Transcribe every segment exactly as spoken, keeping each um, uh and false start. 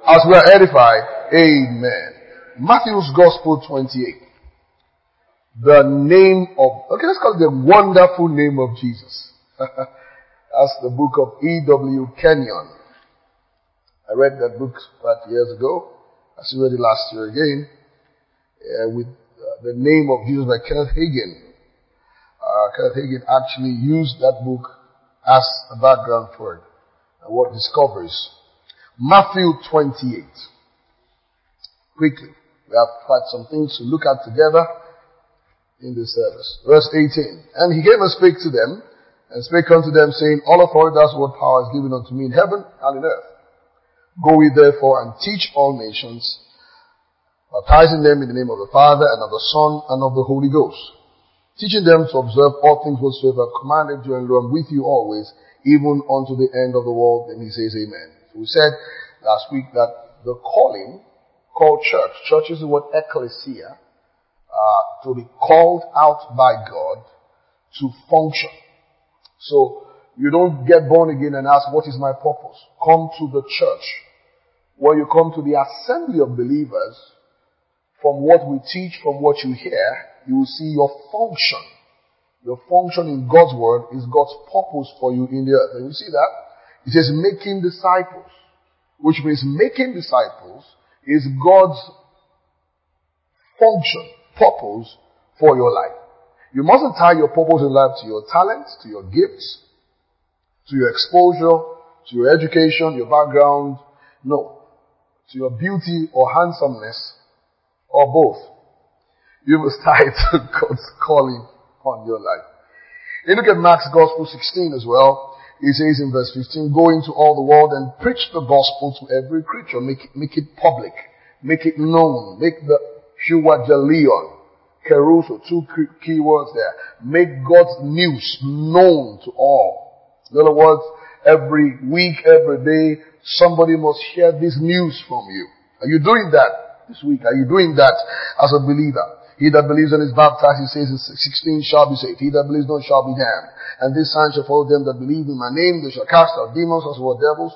As we are edified, amen. Matthew's Gospel twenty-eight. The name of, okay, let's call it the wonderful name of Jesus. That's the book of E W Kenyon. I read that book five years ago. I still read it last year again. Uh, with uh, the name of Jesus by Kenneth Hagin. Uh, Kenneth Hagin actually used that book as a background for it. And what discovers. Matthew twenty-eight. Quickly. We have had some things to look at together in this service. Verse eighteen. And he came and spake to them, and spake unto them, saying, All authority, that's what power is given unto me in heaven and in earth. Go ye therefore and teach all nations, baptizing them in the name of the Father and of the Son and of the Holy Ghost, teaching them to observe all things whatsoever I have commanded you, and lo, I'm with you always, even unto the end of the world. Then he says amen. So we said last week that the calling called church, church is the word ecclesia, uh, to be called out by God to function. So you don't get born again and ask, what is my purpose? Come to the church. When you come to the assembly of believers, from what we teach, from what you hear, you will see your function. Your function in God's word is God's purpose for you in the earth. And you see that? It says making disciples, which means making disciples is God's function, purpose for your life. You mustn't tie your purpose in life to your talents, to your gifts, to your exposure, to your education, your background. No. To your beauty or handsomeness, or both. You must tie it to God's calling on your life. You look at Mark's Gospel sixteen as well. He says in verse fifteen, Go into all the world and preach the gospel to every creature. Make it, make it public. Make it known. Make the euangelion, keruso, two key words there. Make God's news known to all. In other words, every week, every day, somebody must hear this news from you. Are you doing that this week? Are you doing that as a believer? He that believes and is baptized, he says in sixteen, shall be saved. He that believes not shall be damned. And this sign shall follow them that believe in my name. They shall cast out demons as well devils,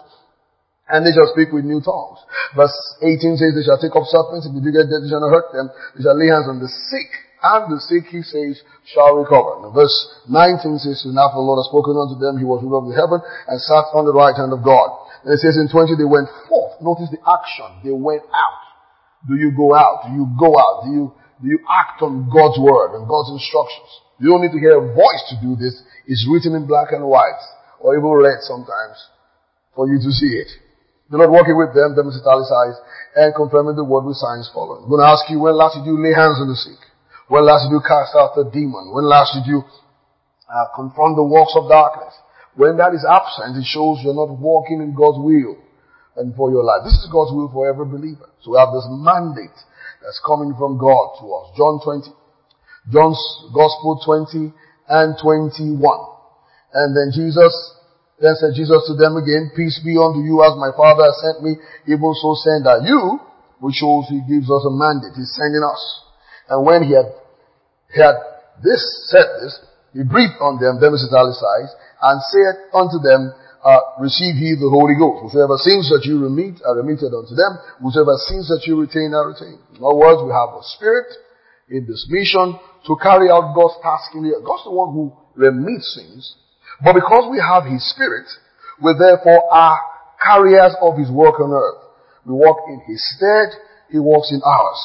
and they shall speak with new tongues. Verse eighteen says they shall take up serpents. If they do get dead, they shall not hurt them. They shall lay hands on the sick, and the sick, he says, shall recover. Now verse nineteen says, And after the Lord had spoken unto them, he was moved up to heaven and sat on the right hand of God. And it says in twenty, they went forth. Notice the action. They went out. Do you go out? Do you go out? Do you, do you act on God's word and God's instructions? You don't need to hear a voice to do this. It's written in black and white, or even red sometimes, for you to see it. Do not walking with them, them is italicized, and confirming the word with signs following. I'm going to ask you, when last did you lay hands on the sick? When last did you cast out the demon? When last did you uh, confront the works of darkness? When that is absent, it shows you're not walking in God's will and for your life. This is God's will for every believer. So we have this mandate that's coming from God to us. John twenty. John's Gospel twenty and twenty-one. And then Jesus, then said Jesus to them again, Peace be unto you, as my Father has sent me, even so send I you, which shows he gives us a mandate. He's sending us. And when he had, he had this, said this, he breathed on them, them is italicized, and said unto them, uh, receive ye the Holy Ghost. Whosoever sins that you remit, are remitted unto them. Whosoever sins that you retain, are retained. In other words, we have a spirit in this mission to carry out God's task in the earth. God's the one who remits sins. But because we have his spirit, we therefore are carriers of his work on earth. We walk in his stead, he walks in ours.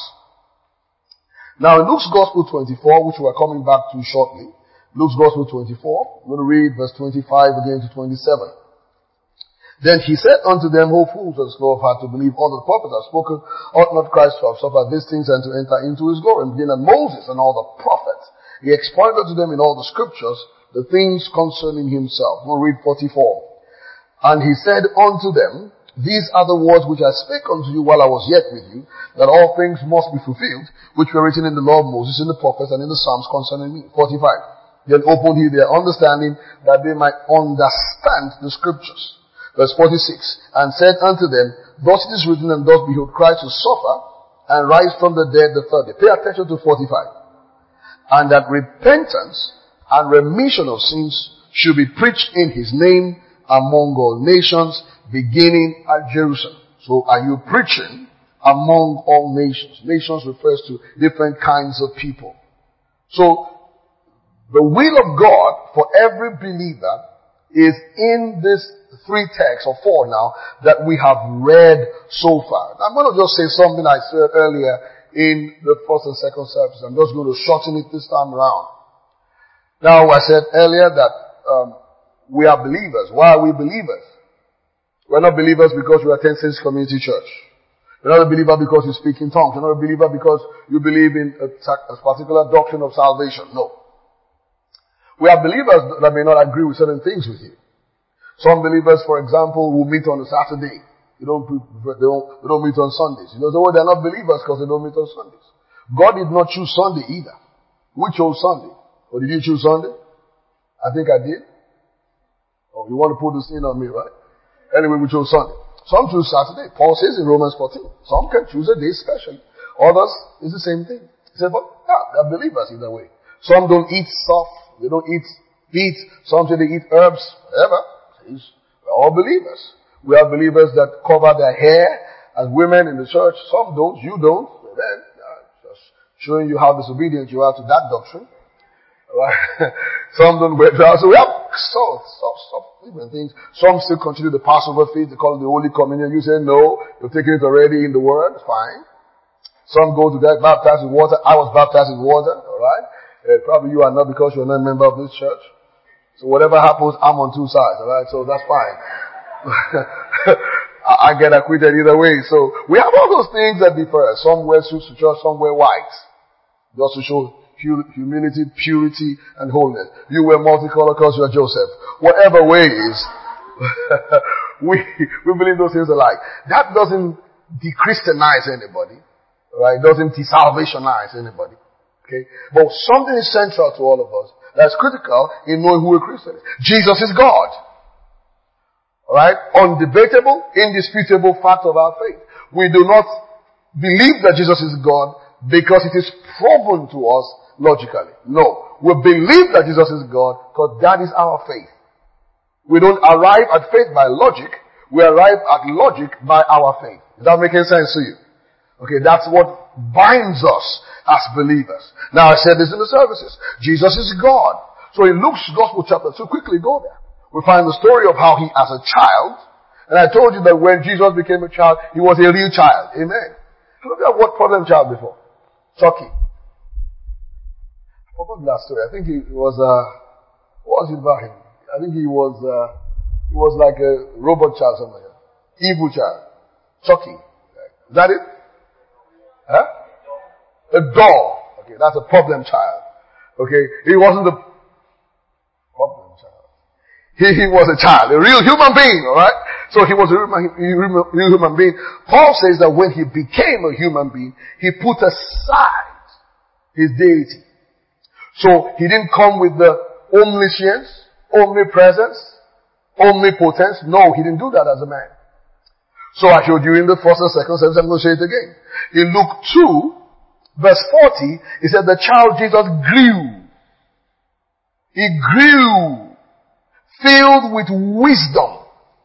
Now in Luke's Gospel twenty-four, which we are coming back to shortly, Luke's Gospel twenty-four, I'm going to read verse twenty-five again to twenty-seven. Then he said unto them, O fools and slow of heart to believe all that the prophets have spoken, ought not Christ to have suffered these things and to enter into his glory? And beginning at Moses and all the prophets, he expounded unto them in all the scriptures the things concerning himself. I'm going to read forty-four. And he said unto them, These are the words which I spake unto you while I was yet with you, that all things must be fulfilled, which were written in the law of Moses, in the prophets, and in the Psalms concerning me. forty-five. Then opened he their understanding, that they might understand the scriptures. Verse forty-six. And said unto them, Thus it is written, and thus behold, Christ will suffer, and rise from the dead the third day. Pay attention to forty-five. And that repentance and remission of sins should be preached in his name among all nations, beginning at Jerusalem. So are you preaching among all nations? Nations refers to different kinds of people. So the will of God for every believer is in this three texts, or four now, that we have read so far. I'm going to just say something I said earlier in the first and second service. I'm just going to shorten it this time around. Now, I said earlier that um, we are believers. Why are we believers? We're not believers because we attend Saints Community Church. You're not a believer because you speak in tongues. You're not a believer because you believe in a, a particular doctrine of salvation. No. We are believers that may not agree with certain things with you. Some believers, for example, will meet on a Saturday. They don't, they don't, they don't meet on Sundays. You know, so they're not believers because they don't meet on Sundays. God did not choose Sunday either. We chose Sunday. Or did you choose Sunday? I think I did. Oh, you want to put the sin on me, right? Anyway, we chose Sunday. Some choose Saturday. Paul says in Romans fourteen. Some can choose a day specially. Others, it's the same thing. He said, but yeah, they're believers either way. Some don't eat soft. They don't eat meat. Some say they eat herbs. Whatever. We're all believers. We are believers that cover their hair as women in the church. Some don't. You don't. Then, uh, just showing you how disobedient you are to that doctrine. Right? Some don't wear trousers. So we have so, so, so different things. Some still continue the Passover feast. They call it the Holy Communion. You say, no, you're taking it already in the Word. Fine. Some go to get baptized in water. I was baptized in water. Alright? Uh, probably you are not because you're not a member of this church. So whatever happens, I'm on two sides, alright? So that's fine. I, I get acquitted either way. So we have all those things that differ. Some wear suits to church, some wear white. Just to show humility, purity, and holiness. You wear multicolored because you're Joseph. Whatever ways, we, we believe those things alike. That doesn't de-Christianize anybody, right? It doesn't de-salvationize anybody. Okay? But something is central to all of us that's critical in knowing who a Christian is. Jesus is God. Alright? Undebatable, indisputable fact of our faith. We do not believe that Jesus is God because it is proven to us logically. No. We believe that Jesus is God because that is our faith. We don't arrive at faith by logic. We arrive at logic by our faith. Is that making sense to you? Okay, that's what binds us as believers. Now I said this in the services. Jesus is God. So in Luke's Gospel chapter two, quickly go there. We find the story of how he as a child, and I told you that when Jesus became a child, he was a real child. Amen. Look at what problem child before? Chucky. I forgot that story. I think he was, uh, what was it about him? I think he was, uh, he was like a robot child somewhere. Evil child. Chucky. Is that it? Huh? A doll. Okay, that's a problem child. Okay, he wasn't a problem child. He, he was a child, a real human being, alright? So he was a real, real human being. Paul says that when he became a human being, he put aside his deity. So he didn't come with the omniscience, omnipresence, omnipotence. No, he didn't do that as a man. So I showed you in the first and second service, I'm going to say it again. In Luke two, verse forty, it said the child Jesus grew. He grew, filled with wisdom.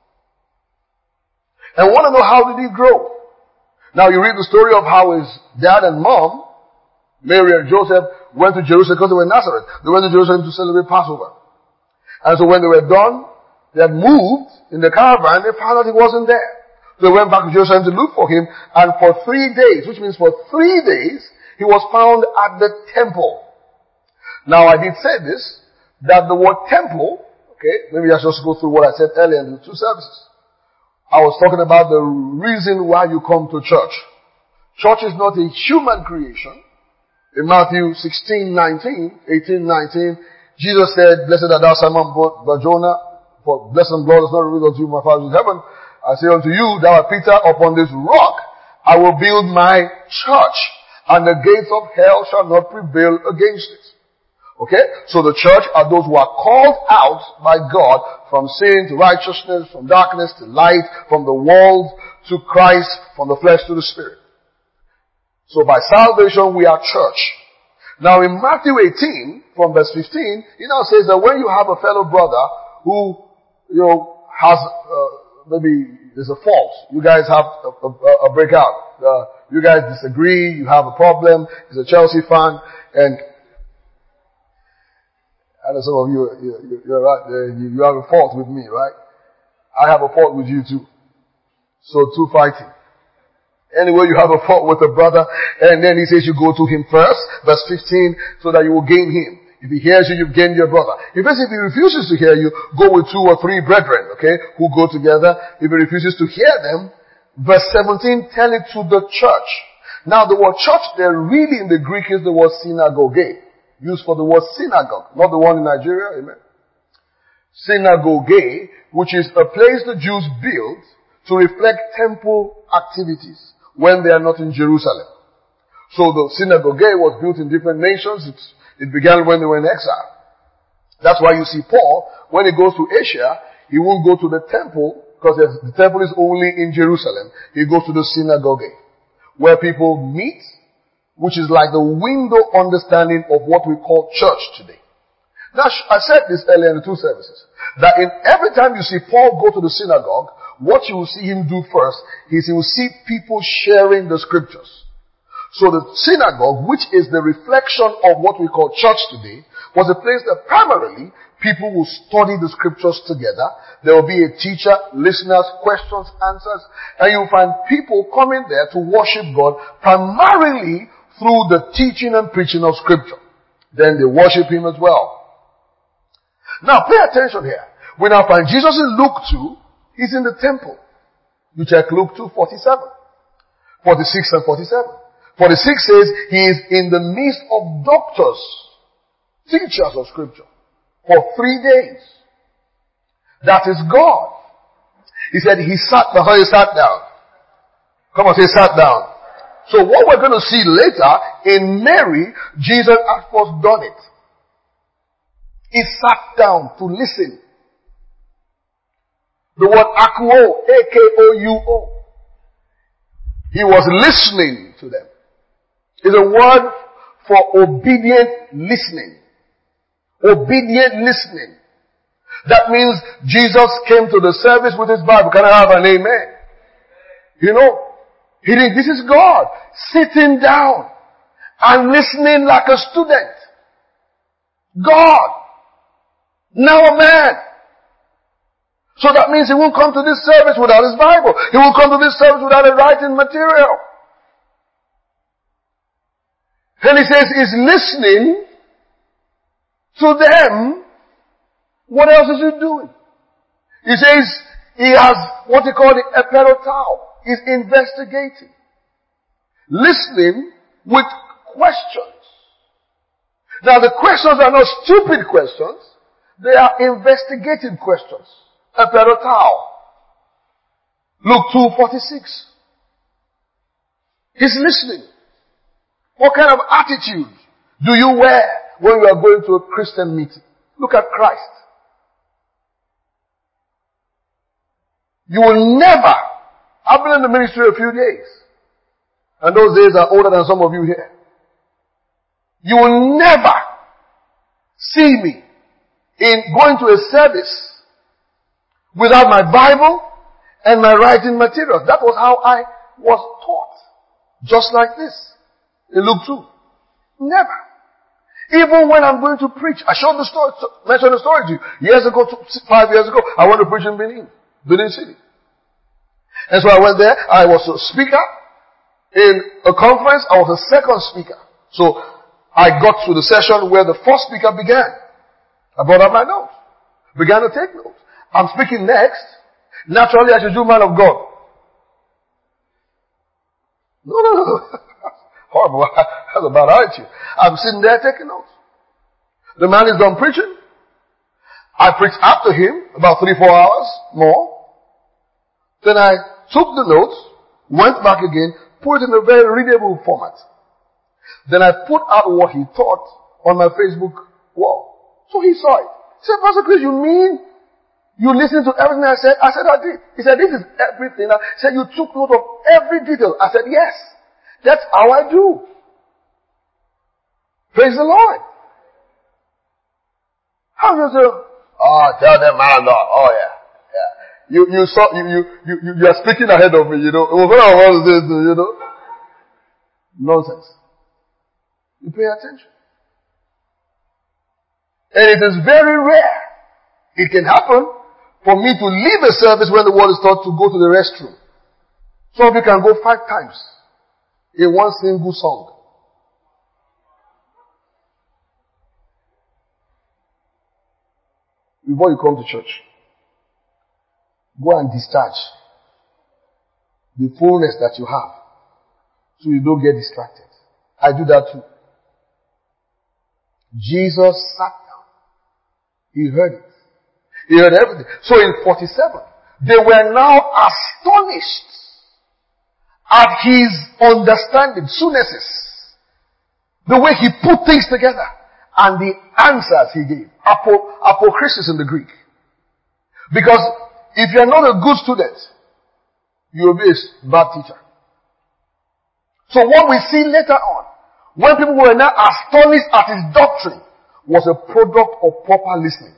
And want to know how did he grow? Now you read the story of how his dad and mom, Mary and Joseph, went to Jerusalem because they were in Nazareth. They went to Jerusalem to celebrate Passover. And so when they were done, they had moved in the caravan, they found out he wasn't there. So they went back to Jerusalem to look for him, and for three days, which means for three days, he was found at the temple. Now I did say this, that the word temple, okay, maybe I should just go through what I said earlier in the two services. I was talking about the reason why you come to church. Church is not a human creation. In Matthew sixteen nineteen, eighteen nineteen, Jesus said, blessed art thou Simon Bar-Jonah, for blessed and blood is not revealed unto you, my Father in heaven. I say unto you, thou art Peter, upon this rock I will build my church, and the gates of hell shall not prevail against it. Okay? So the church are those who are called out by God from sin to righteousness, from darkness to light, from the world to Christ, from the flesh to the spirit. So by salvation we are church. Now in Matthew eighteen, from verse fifteen, he now says that when you have a fellow brother who, you know, has uh, maybe there's a fault. You guys have a, a, a breakout. Uh, you guys disagree. You have a problem. He's a Chelsea fan, and I know some of you, you you're right there. You, you have a fault with me, right? I have a fault with you too. So two fighting. Anyway, you have a fault with a brother, and then he says you go to him first, verse fifteen, so that you will gain him. If he hears you, you've gained your brother. If he refuses to hear you, go with two or three brethren, okay, who go together. If he refuses to hear them, verse seventeen, tell it to the church. Now the word church there really in the Greek is the word synagogue, used for the word synagogue, not the one in Nigeria, amen. Synagogue, which is a place the Jews build to reflect temple activities when they are not in Jerusalem. So the synagogue was built in different nations. It's It began when they were in exile. That's why you see Paul, when he goes to Asia, he won't go to the temple, because the temple is only in Jerusalem. He goes to the synagogue, where people meet, which is like the window understanding of what we call church today. Now, I said this earlier in the two services, that in every time you see Paul go to the synagogue, what you will see him do first is he will see people sharing the scriptures. So the synagogue, which is the reflection of what we call church today, was a place that primarily people will study the scriptures together. There will be a teacher, listeners, questions, answers, and you'll find people coming there to worship God primarily through the teaching and preaching of scripture. Then they worship him as well. Now pay attention here. We now find Jesus in Luke two, he's in the temple. You check Luke two, forty-seven, forty-six and forty-seven. forty-six says he is in the midst of doctors, teachers of scripture, for three days. That is God. He said he sat down. He sat down. Come on, say sat down. So what we're going to see later in Mary, Jesus had first done it. He sat down to listen. The word akuo, A K O U O. He was listening to them. It's a word for obedient listening. Obedient listening. That means Jesus came to the service with his Bible. Can I have an amen? You know, he did, this is God sitting down and listening like a student. God. Now a man. So that means he won't come to this service without his Bible. He won't come to this service without a writing material. And he says he's listening to them. What else is he doing? He says he has what he called the eperotao. He's investigating. Listening with questions. Now the questions are not stupid questions. They are investigative questions. Eperotao. Luke two forty-six. He's listening. What kind of attitude do you wear when you are going to a Christian meeting? Look at Christ. You will never, I've been in the ministry a few days, and those days are older than some of you here. You will never see me in going to a service without my Bible and my writing materials. That was how I was taught. Just like this. In Luke two. Never. Even when I'm going to preach. I showed the story, mentioned the story to you. Years ago, five years ago, I went to preach in Benin. Benin City. And so I went there. I was a speaker. In a conference, I was a second speaker. So I got to the session where the first speaker began. I brought up my notes. Began to take notes. I'm speaking next. Naturally, I should do man of God. No, no, no. Horrible. That's a bad attitude. I'm sitting there taking notes. The man is done preaching. I preached after him about three, four hours more. Then I took the notes, went back again, put it in a very readable format. Then I put out what he taught on my Facebook wall. So he saw it. He said, Pastor Chris, you mean you listened to everything I said? I said, I did. He said, this is everything. I said, you took note of every detail. I said, yes. That's how I do. Praise the Lord. How does it? Oh, tell them, man of God. Oh, yeah. Yeah. You, you saw, you, you, you, you are speaking ahead of me, you know. It was what I was saying, you know. Nonsense. You pay attention. And it is very rare. It can happen for me to leave a service when the word is taught to go to the restroom. Some of you can go five times in one single song. Before you come to church, go and discharge the fullness that you have so you don't get distracted. I do that too. Jesus sat down. He heard it. He heard everything. So in forty-seven, they were now astonished at his understanding, sunesis, the way he put things together, and the answers he gave. Apo, apokrisis in the Greek. Because if you're not a good student, you'll be a bad teacher. So what we see later on, when people were now astonished at his doctrine, was a product of proper listening.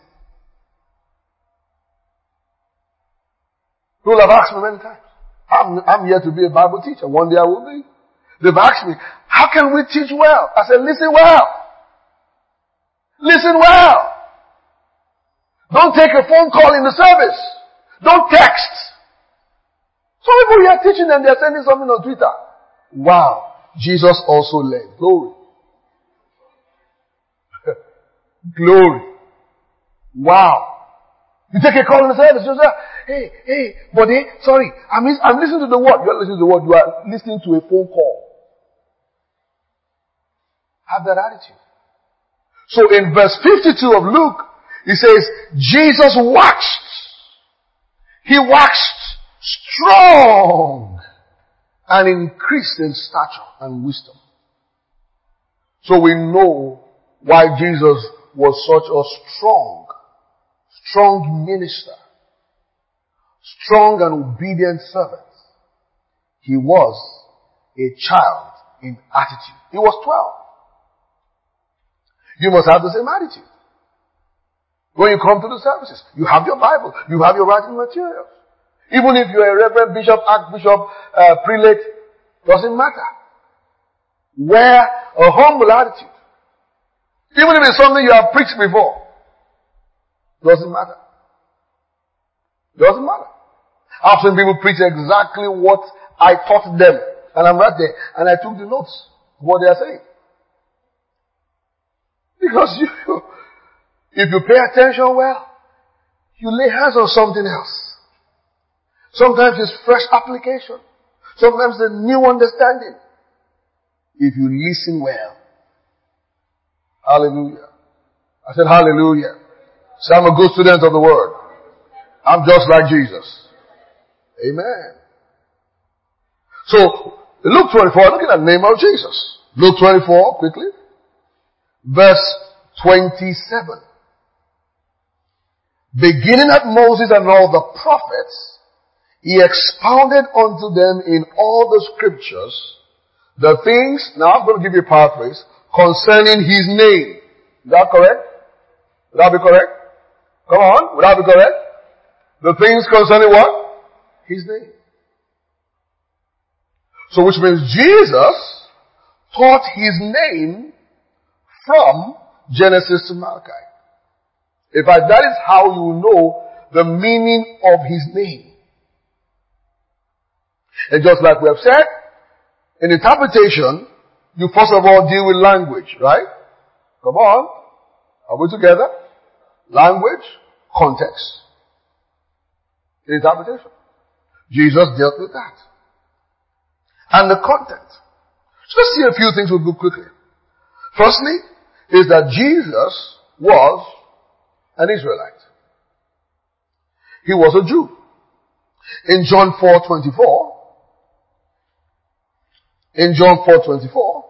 People have asked me many times. I'm, I'm here to be a Bible teacher. One day I will be. They've asked me, how can we teach well? I said, listen well. Listen well. Don't take a phone call in the service. Don't text. Some people here teaching and they're sending something on Twitter. Wow. Jesus also led. Glory. Glory. Wow. You take a call in the service, you say, hey, hey, buddy, sorry, I'm, I'm listening to the word. You're listening to the word. You are listening to a phone call. Have that attitude. So in verse fifty-two of Luke, he says, Jesus waxed. He waxed strong and increased in stature and wisdom. So we know why Jesus was such a strong, strong minister, strong and obedient servant. He was a child in attitude. He was twelve. You must have the same attitude. When you come to the services, you have your Bible, you have your writing materials. Even if you're a reverend, bishop, archbishop, uh, prelate, doesn't matter. Wear a humble attitude. Even if it's something you have preached before, doesn't matter. Doesn't matter. I've seen people preach exactly what I taught them, and I'm right there, and I took the notes of what they are saying. Because you, if you pay attention well, you lay hands on something else. Sometimes it's fresh application. Sometimes a new understanding. If you listen well. Hallelujah. I said hallelujah. So I'm a good student of the word. I'm just like Jesus. Amen. So, Luke twenty-four, looking at the name of Jesus. Luke twenty-four, quickly. Verse twenty-seven. Beginning at Moses and all the prophets, he expounded unto them in all the scriptures the things, now I'm going to give you a paraphrase, concerning his name. Is that correct? Would that be correct? Come on, would that be correct? The things concerning what? His name. So which means Jesus taught his name from Genesis to Malachi. In fact, that is how you know the meaning of his name. And just like we have said, in interpretation, you first of all deal with language, right? Come on. Are we together? Language, context. Interpretation. Jesus dealt with that. And the content. So let's see a few things we'll go quickly. Firstly, is that Jesus was an Israelite. He was a Jew. In John four twenty-four, in John four twenty-four,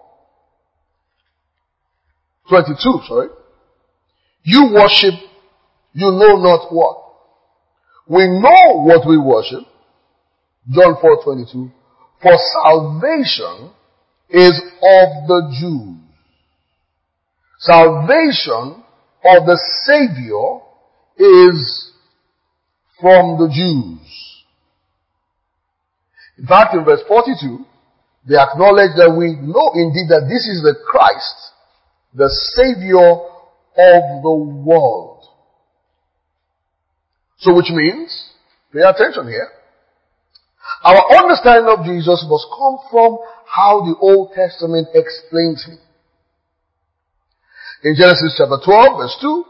twenty-two, sorry, you worship, you know not what. We know what we worship. John four twenty-two, for salvation is of the Jews. Salvation of the Savior is from the Jews. In fact, in verse forty-two, they acknowledge that we know indeed that this is the Christ, the Savior of the world. So which means, pay attention here, our understanding of Jesus must come from how the Old Testament explains him. In Genesis chapter twelve, verse two,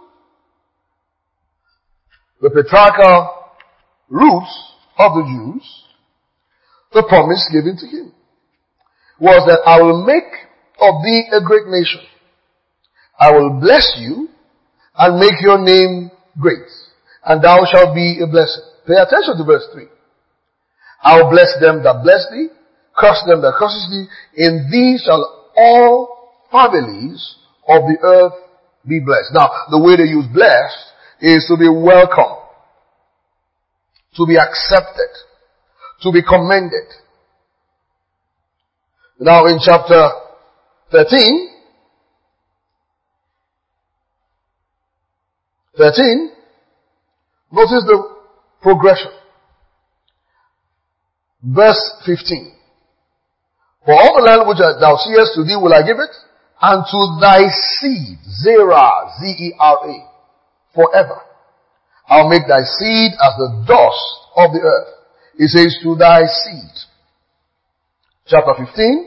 the patriarchal roots of the Jews, the promise given to him was that I will make of thee a great nation. I will bless you and make your name great, and thou shalt be a blessing. Pay attention to verse three. I will bless them that bless thee, curse them that curses thee. In thee shall all families of the earth be blessed. Now, the way they use blessed is to be welcome, to be accepted, to be commended. Now in chapter thirteen, thirteen, notice the progression. Verse fifteen. For all the land which thou seest, to thee will I give it, and to thy seed, Zerah, Z E R A, forever. I'll make thy seed as the dust of the earth. It says, to thy seed. Chapter fifteen,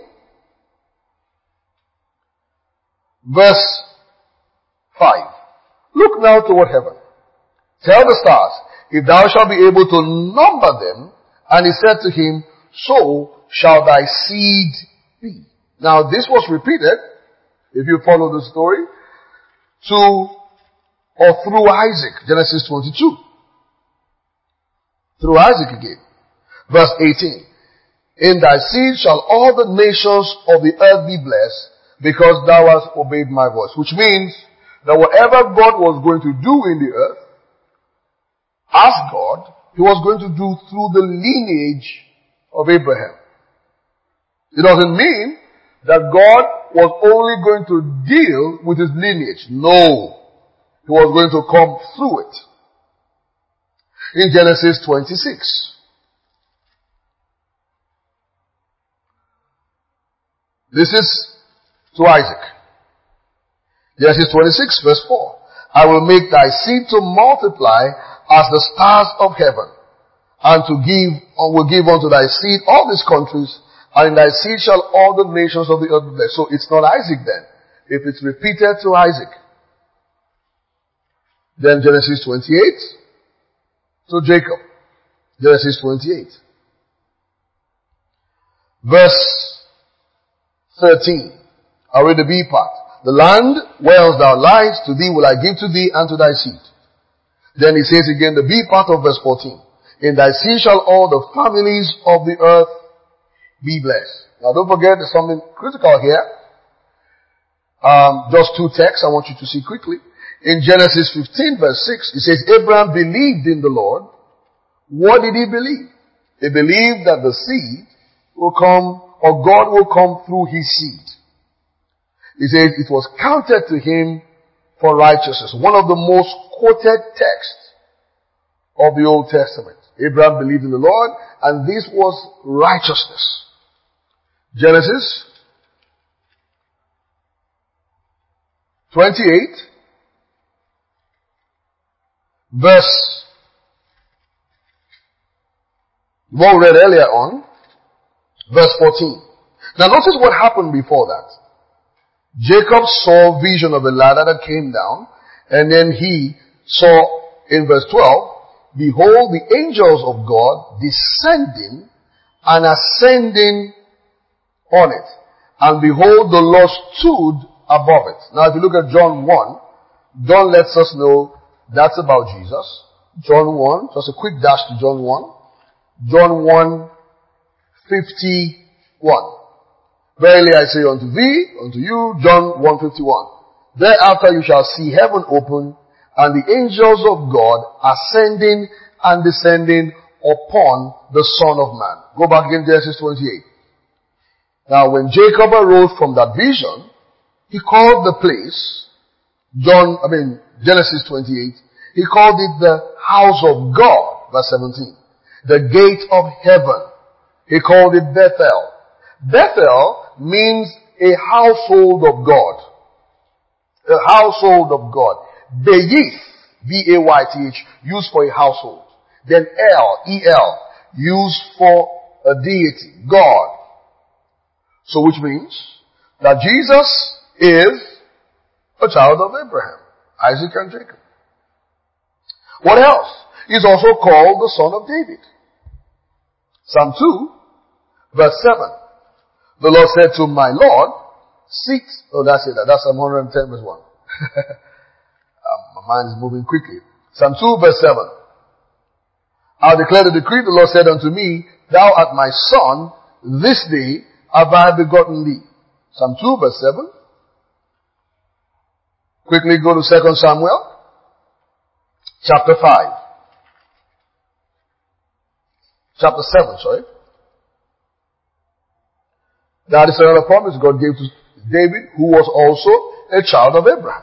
verse five. Look now toward heaven. Tell the stars, if thou shalt be able to number them. And he said to him, so shall thy seed be. Now this was repeated, if you follow the story, to or through Isaac, Genesis twenty-two. Through Isaac again. Verse eighteen. In thy seed shall all the nations of the earth be blessed, because thou hast obeyed my voice. Which means that whatever God was going to do in the earth, as God, he was going to do through the lineage of Abraham. It doesn't mean that God was only going to deal with his lineage. No. He was going to come through it. In Genesis twenty-six. This is to Isaac. Genesis twenty-six verse four. I will make thy seed to multiply as the stars of heaven, and to give, or will give unto thy seed all these countries, and in thy seed shall all the nations of the earth be blessed. So it's not Isaac then. If it's repeated to Isaac. Then Genesis twenty-eight to Jacob. Genesis twenty-eight. Verse thirteen. I'll read the B part. The land whereas thou liest, to thee will I give to thee and to thy seed. Then he says again the B part of verse fourteen. In thy seed shall all the families of the earth be blessed. Now don't forget there's something critical here. Um, just two texts I want you to see quickly. In Genesis fifteen verse six, it says Abraham believed in the Lord. What did he believe? He believed that the seed will come, or God will come through his seed. He says it was counted to him for righteousness. One of the most quoted texts of the Old Testament. Abraham believed in the Lord, and this was righteousness. Genesis twenty-eight, verse, what we read earlier on, verse fourteen. Now notice what happened before that. Jacob saw vision of a ladder that came down, and then he saw in verse twelve, behold the angels of God descending and ascending on it. And behold the Lord stood above it. Now if you look at John one, John lets us know that's about Jesus. John one, just a quick dash to John one. John one, fifty-one. Verily I say unto thee, unto you, John one fifty-one. Thereafter you shall see heaven open, and the angels of God ascending and descending upon the Son of Man. Go back again, Genesis twenty-eight. Now when Jacob arose from that vision, he called the place, John, I mean, Genesis twenty-eight, he called it the house of God. Verse seventeen. The gate of heaven. He called it Bethel. Bethel means a household of God. A household of God. Bayith, B A Y T H, used for a household. Then El, E L, used for a deity, God. So which means that Jesus is a child of Abraham, Isaac and Jacob. What else? He's also called the son of David. Psalm two, verse seven. The Lord said to my Lord, sit. Oh, that's it. That's Psalm one hundred ten, verse one. um, my mind is moving quickly. Psalm two, verse seven. I'll declare the decree. The Lord said unto me, thou art my son. This day have I begotten thee. Psalm two, verse seven. Quickly go to Second Samuel, chapter five. Chapter seven, sorry. That is another promise God gave to David, who was also a child of Abraham.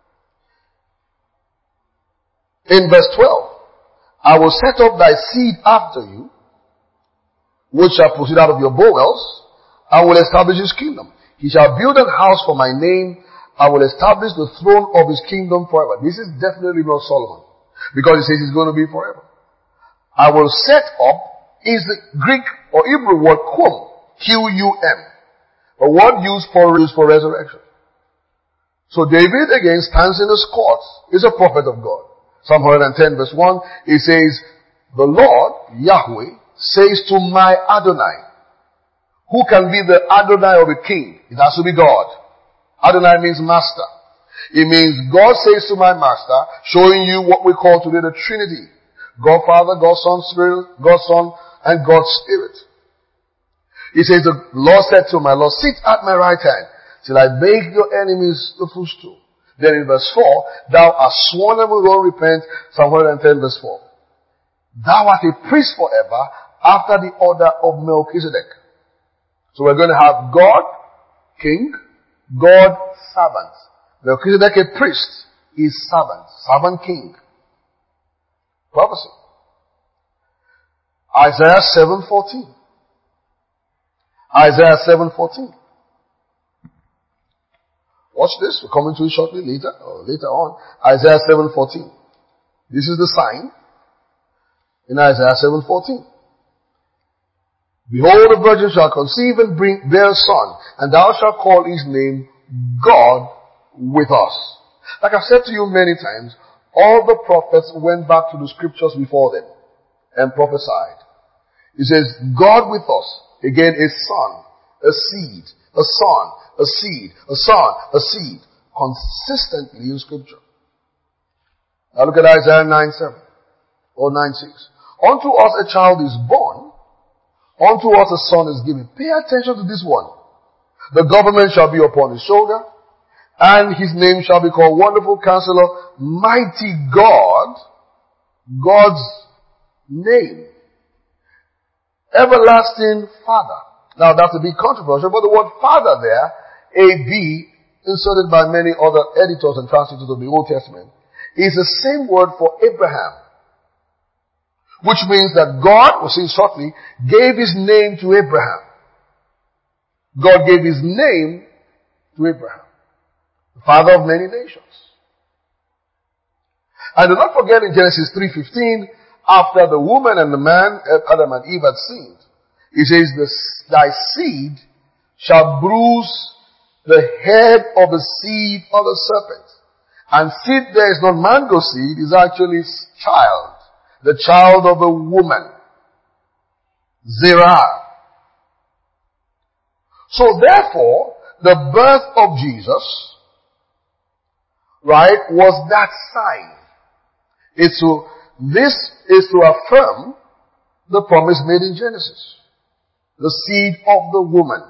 In verse twelve, I will set up thy seed after you, which shall proceed out of your bowels, and will establish his kingdom. He shall build an house for my name, I will establish the throne of his kingdom forever. This is definitely not Solomon, because he says it's going to be forever. I will set up is the Greek or Hebrew word kum, Q U M, a word used for, used for resurrection. So David again stands in his courts, is a prophet of God. Psalm one hundred ten verse one, he says, the Lord, Yahweh, says to my Adonai. Who can be the Adonai of a king? It has to be God. Adonai means master. It means God says to my master, showing you what we call today the Trinity. God Father, God Son, Spirit, God Son, and God's Spirit. He says, the Lord said to my Lord, sit at my right hand till I make your enemies the footstool. Then in verse four, thou hast sworn and will not repent. Psalm one hundred ten verse four. Thou art a priest forever after the order of Melchizedek. So we're going to have God, king, God, servant. Melchizedek, a priest, is servant, servant king. Prophecy. Isaiah seven fourteen. Isaiah seven fourteen. Watch this. We're coming to it shortly later, or later on. Isaiah seven fourteen. This is the sign in Isaiah seven fourteen. Behold, a virgin shall conceive and bring, bear a son, and thou shalt call his name God with us. Like I've said to you many times, all the prophets went back to the scriptures before them and prophesied. He says, God with us. Again, a son, a seed, a son, a seed, a son, a seed. Consistently in scripture. Now look at Isaiah nine seven or nine six. Unto us a child is born, unto us a son is given. Pay attention to this one. The government shall be upon his shoulder, and his name shall be called Wonderful Counselor, Mighty God, God's name, Everlasting Father. Now that's a bit controversial, but the word Father there, A B, inserted by many other editors and translators of the Old Testament, is the same word for Abraham. Which means that God, we'll see shortly, gave his name to Abraham. God gave his name to Abraham, the father of many nations. And do not forget in Genesis three fifteen, after the woman and the man, Adam and Eve had sinned, he says, thy seed shall bruise the head of the seed of the serpent. And seed there is not mango seed, is actually child. The child of a woman. Zerah. So therefore, the birth of Jesus, right, was that sign. It's to, this is to affirm the promise made in Genesis. The seed of the woman.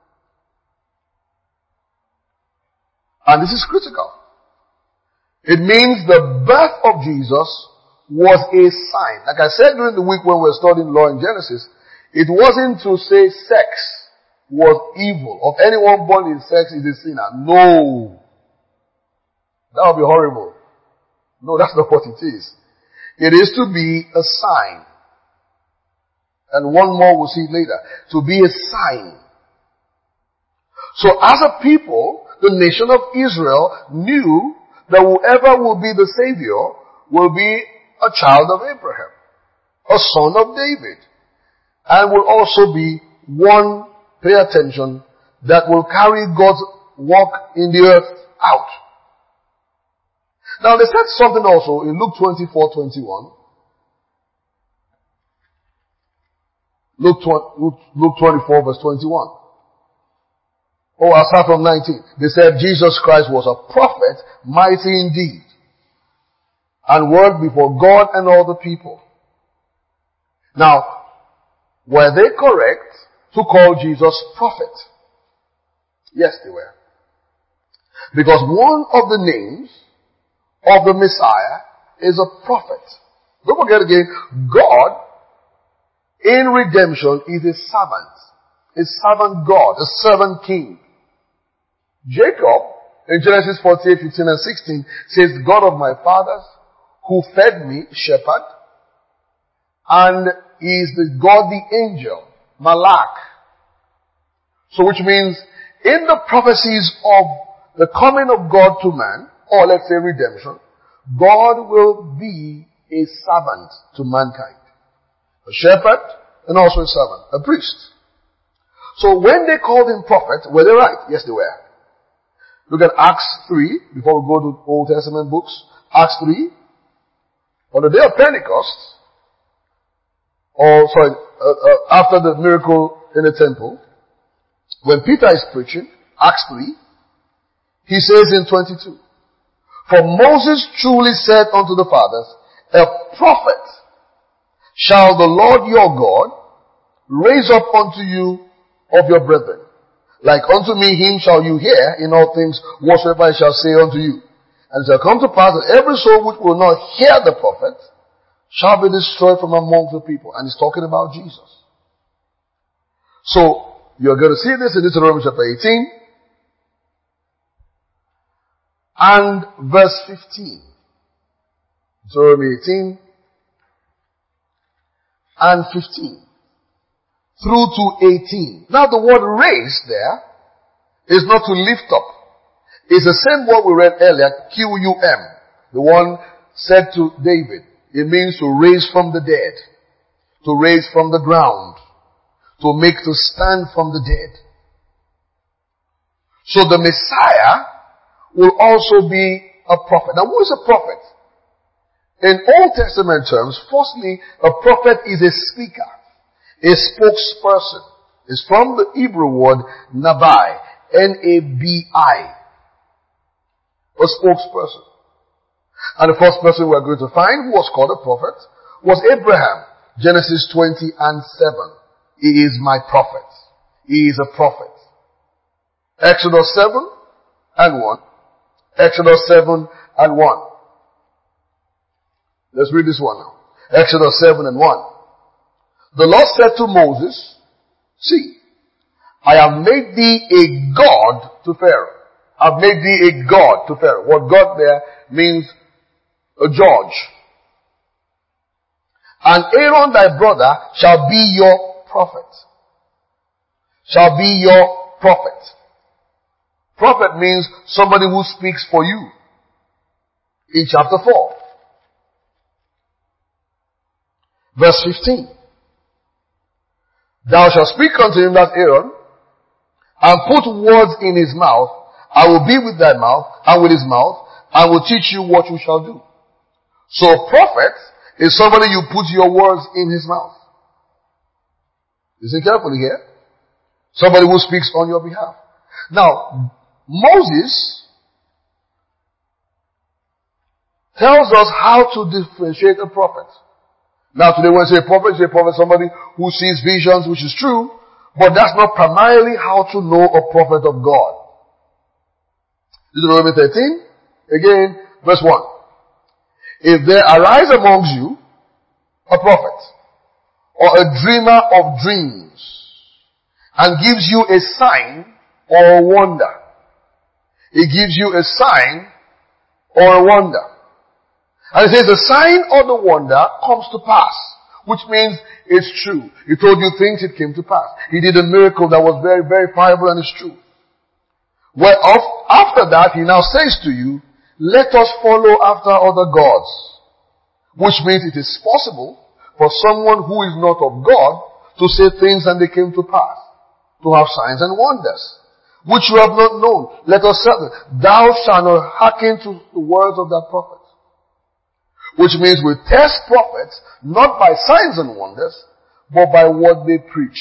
And this is critical. It means the birth of Jesus was a sign. Like I said during the week when we were studying law in Genesis, it wasn't to say sex was evil. Of anyone born in sex is a sinner. No. That would be horrible. No, that's not what it is. It is to be a sign. And one more we'll see later. To be a sign. So as a people, the nation of Israel knew that whoever will be the Savior will be a child of Abraham, a son of David, and will also be one, pay attention, that will carry God's work in the earth out. Now they said something also in Luke twenty-four twenty-one. Luke, Luke twenty-four verse twenty-one. Oh, I'll start from nineteen. They said Jesus Christ was a prophet, mighty indeed, and worked before God and all the people. Now, were they correct to call Jesus prophet? Yes, they were. Because one of the names of the Messiah is a prophet. Don't forget again, God in redemption is a servant. A servant God, a servant king. Jacob, in Genesis forty-eight, fifteen and sixteen, says, God of my fathers, who fed me, shepherd, and he is the God, the angel, Malach. So which means, in the prophecies of the coming of God to man, or let's say redemption, God will be a servant to mankind. A shepherd, and also a servant, a priest. So when they called him prophet, were they right? Yes, they were. Look at Acts three, before we go to Old Testament books. Acts three. On the day of Pentecost, or sorry, uh, uh, after the miracle in the temple, when Peter is preaching, Acts three, he says in twenty-two, for Moses truly said unto the fathers, a prophet shall the Lord your God raise up unto you of your brethren. Like unto me him shall you hear in all things whatsoever I shall say unto you. And it shall come to pass that every soul which will not hear the prophet shall be destroyed from among the people. And he's talking about Jesus. So, you're going to see this in Deuteronomy chapter eighteen and verse fifteen. Deuteronomy eighteen and fifteen. Through to eighteen. Now the word raise there is not to lift up. It's the same word we read earlier, Q U M. The one said to David. It means to raise from the dead. To raise from the ground. To make to stand from the dead. So the Messiah will also be a prophet. Now who is a prophet? In Old Testament terms, firstly, a prophet is a speaker. A spokesperson. Is from the Hebrew word nabai. N A B I. A spokesperson. And the first person we're going to find who was called a prophet was Abraham. Genesis twenty and seven. He is my prophet. He is a prophet. Exodus seven and one. Exodus seven and one. Let's read this one now. Exodus seven and one. The Lord said to Moses, see, I have made thee a God to Pharaoh. I've made thee a God to Pharaoh. What God there means a judge. And Aaron thy brother shall be your prophet. Shall be your prophet. Prophet means somebody who speaks for you. In chapter four. Verse fifteen. Thou shalt speak unto him, that Aaron, and put words in his mouth. I will be with thy mouth, and with his mouth, and will teach you what you shall do. So a prophet is somebody you put your words in his mouth. Listen carefully here. Somebody who speaks on your behalf. Now, Moses tells us how to differentiate a prophet. Now today when we say prophet, say prophet somebody who sees visions, which is true, but that's not primarily how to know a prophet of God. Deuteronomy thirteen, again, verse one. If there arise amongst you a prophet, or a dreamer of dreams, and gives you a sign or a wonder. He gives you a sign or a wonder. And it says the sign or the wonder comes to pass, which means it's true. He told you things, it came to pass. He did a miracle that was very verifiable and it's true. Well, after that, he now says to you, let us follow after other gods. Which means it is possible for someone who is not of God to say things and they came to pass. To have signs and wonders. Which you have not known. Let us say, thou shalt not hearken to the words of that prophet. Which means we test prophets not by signs and wonders, but by what they preach.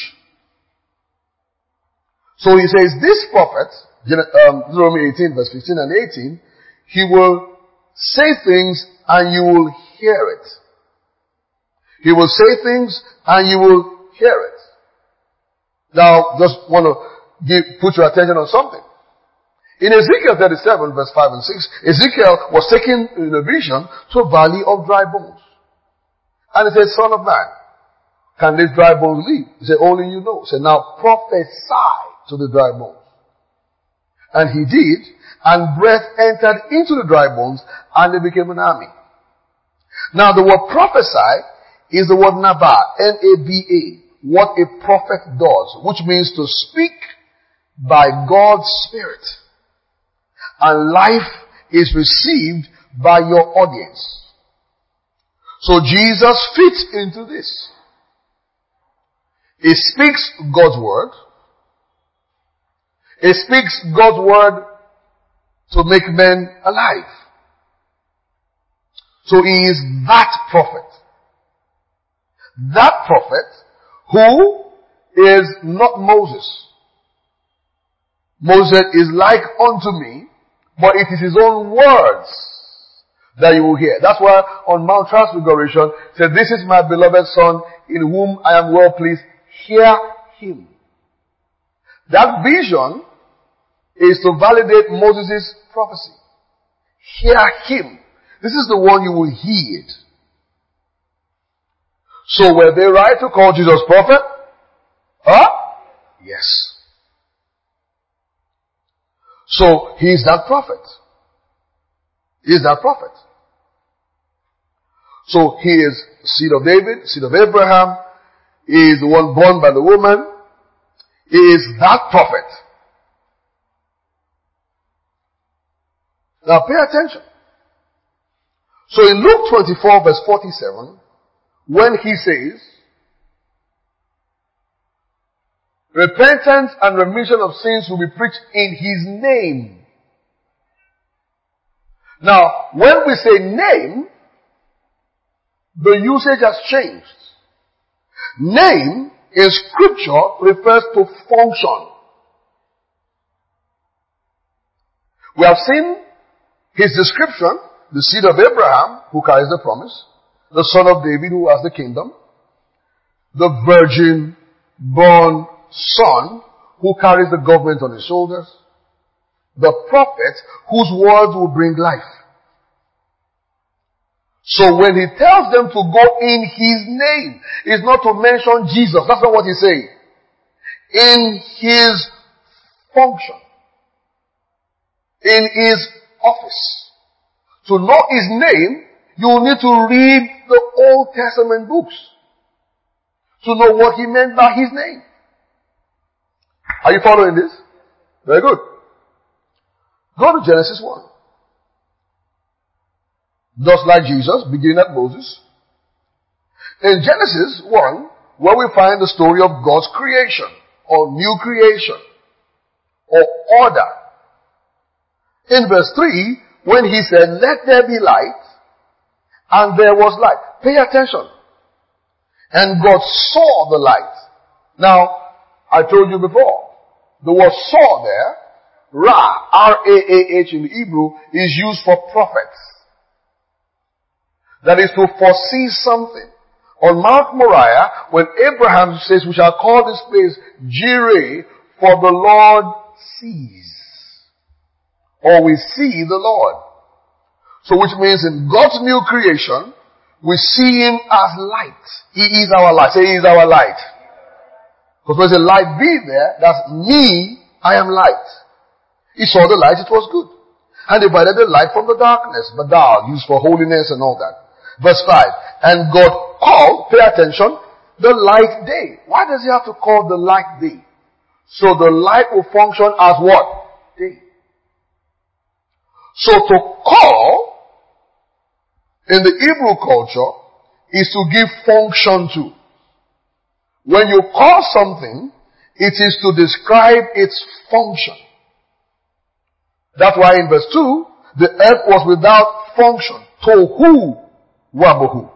So he says, this prophet, um, Deuteronomy eighteen verse fifteen and eighteen, he will say things and you will hear it. He will say things and you will hear it. Now, just want to give, put your attention on something. In Ezekiel thirty-seven verse five and six, Ezekiel was taken in a vision to a valley of dry bones. And he said, son of man, can these dry bones live? He said, only you know. He said, now prophesy to the dry bones. And he did, and breath entered into the dry bones, and they became an army. Now the word prophesy is the word naba, N A B A, what a prophet does, which means to speak by God's Spirit. And life is received by your audience. So Jesus fits into this. He speaks God's word. He speaks God's word to make men alive. So he is that prophet. That prophet who is not Moses. Moses is like unto me, but it is his own words that you will hear. That's why on Mount Transfiguration, it said, this is my beloved son in whom I am well pleased. Hear him. That vision is to validate Moses' prophecy. Hear him. This is the one you will heed. So were they right to call Jesus prophet? Huh? Yes. So he is that prophet. He is that prophet. So he is seed of David, seed of Abraham. He is the one born by the woman. He is that prophet. Now pay attention. So in Luke twenty-four verse forty-seven, when he says, repentance and remission of sins will be preached in his name. Now, when we say name, the usage has changed. Name in scripture refers to function. We have seen his description, the seed of Abraham who carries the promise, the son of David who has the kingdom, the virgin born son who carries the government on his shoulders, the prophet whose words will bring life. So when he tells them to go in his name, it's not to mention Jesus. That's not what he's saying. In his function. In his office. To know his name, you will need to read the Old Testament books to know what he meant by his name. Are you following this? Very good. Go to Genesis one. Just like Jesus, beginning at Moses. In Genesis one, where we find the story of God's creation, or new creation, or order. In verse three, when he said, let there be light, and there was light. Pay attention. And God saw the light. Now, I told you before, the word saw there, Ra, R A A H in the Hebrew, is used for prophets. That is to foresee something. On Mount Moriah, when Abraham says, we shall call this place Jireh, for the Lord sees. Or we see the Lord. So which means in God's new creation, we see him as light. He is our light. Say, he is our light. Because when the light be there, that's me, I am light. He saw the light, it was good. and divided the light from the darkness. But thou, used for holiness and all that. Verse five. And God called, pay attention, the light day. Why does he have to call the light day? So the light will function as what? Day. So to call, in the Hebrew culture, is to give function to. When you call something, it is to describe its function. That's why in verse two, the earth was without function. Tohu wabohu.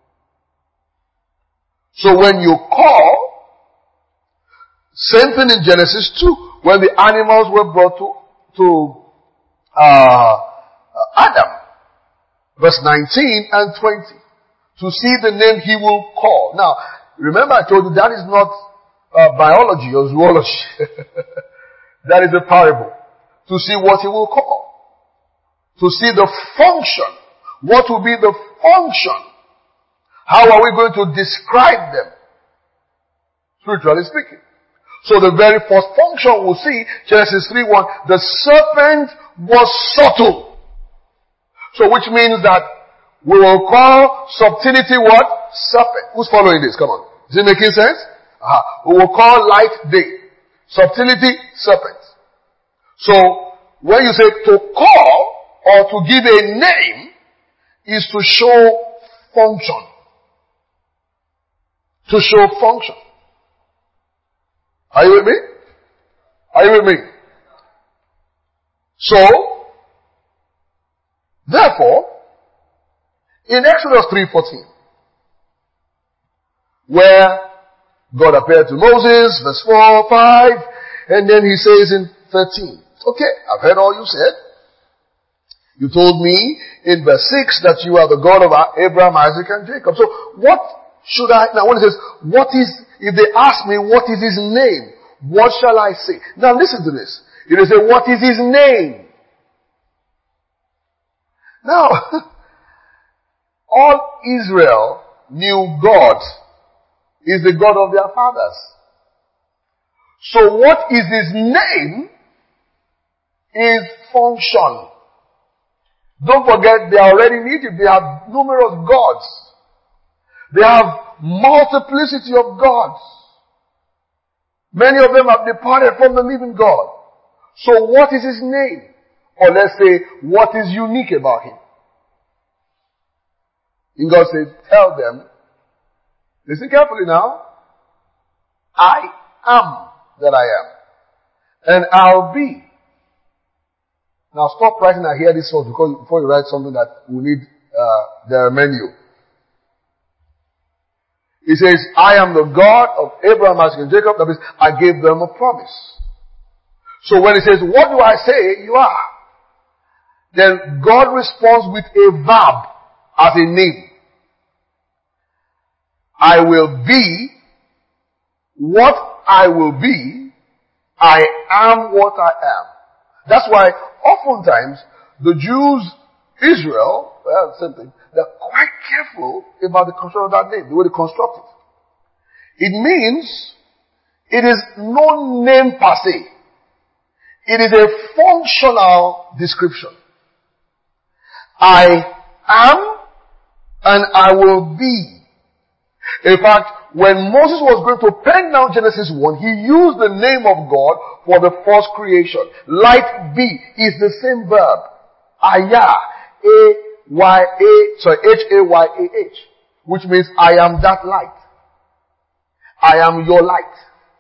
So when you call, same thing in Genesis two, when the animals were brought to, to uh, Adam, verse nineteen and twenty, to see the name he will call. Now, remember I told you that is not uh, biology or zoology. That is a parable. To see what he will call. To see the function. What will be the function? How are we going to describe them? Spiritually speaking. So the very first function we'll see, Genesis three one, the serpent was subtle. So which means that we will call subtlety what? Serpent. Who's following this? Come on. Is it making sense? Uh-huh. We will call light day. Subtlety, serpent. So, when you say to call or to give a name is to show function. To show function. Are you with me? Are you with me? So, therefore, in Exodus three fourteen, where God appeared to Moses, verse four, five, and then he says in thirteen, okay, I've heard all you said. You told me in verse six that you are the God of Abraham, Isaac, and Jacob. So what should I, now when it says, what is, if they ask me what is his name, what shall I say? Now listen to this. It will say, what is his name? Now, all Israel knew God is the God of their fathers. So what is his name is function. Don't forget, they are already in Egypt. They have numerous gods. They have multiplicity of gods. Many of them have departed from the living God. So what is his name? Or let's say, what is unique about him? And God said, tell them, listen carefully now, I am that I am. And I'll be. Now stop writing I hear this word because before you write something that will need uh, their menu. He says, I am the God of Abraham, Isaac, and Jacob. That means I gave them a promise. So when he says, what do I say? You are. Then God responds with a verb as a name. I will be what I will be. I am what I am. That's why oftentimes the Jews, Israel, well, same thing, they're quite careful about the construction of that name, the way they construct it. It means it is no name per se. It is a functional description. I am and I will be. In fact, when Moses was going to pen down Genesis one, he used the name of God for the first creation. Light be is the same verb. Ayah. A Y A, sorry, H A Y A H. Which means I am that light. I am your light.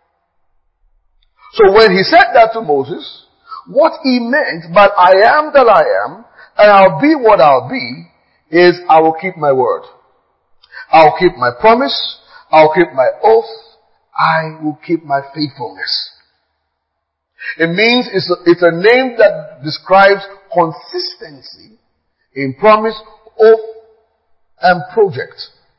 So when he said that to Moses, what he meant by I am that I am, and I'll be what I'll be, is I will keep my word. I'll keep my promise. I'll keep my oath. I will keep my faithfulness. It means it's a, it's a name that describes consistency in promise, oath, and project.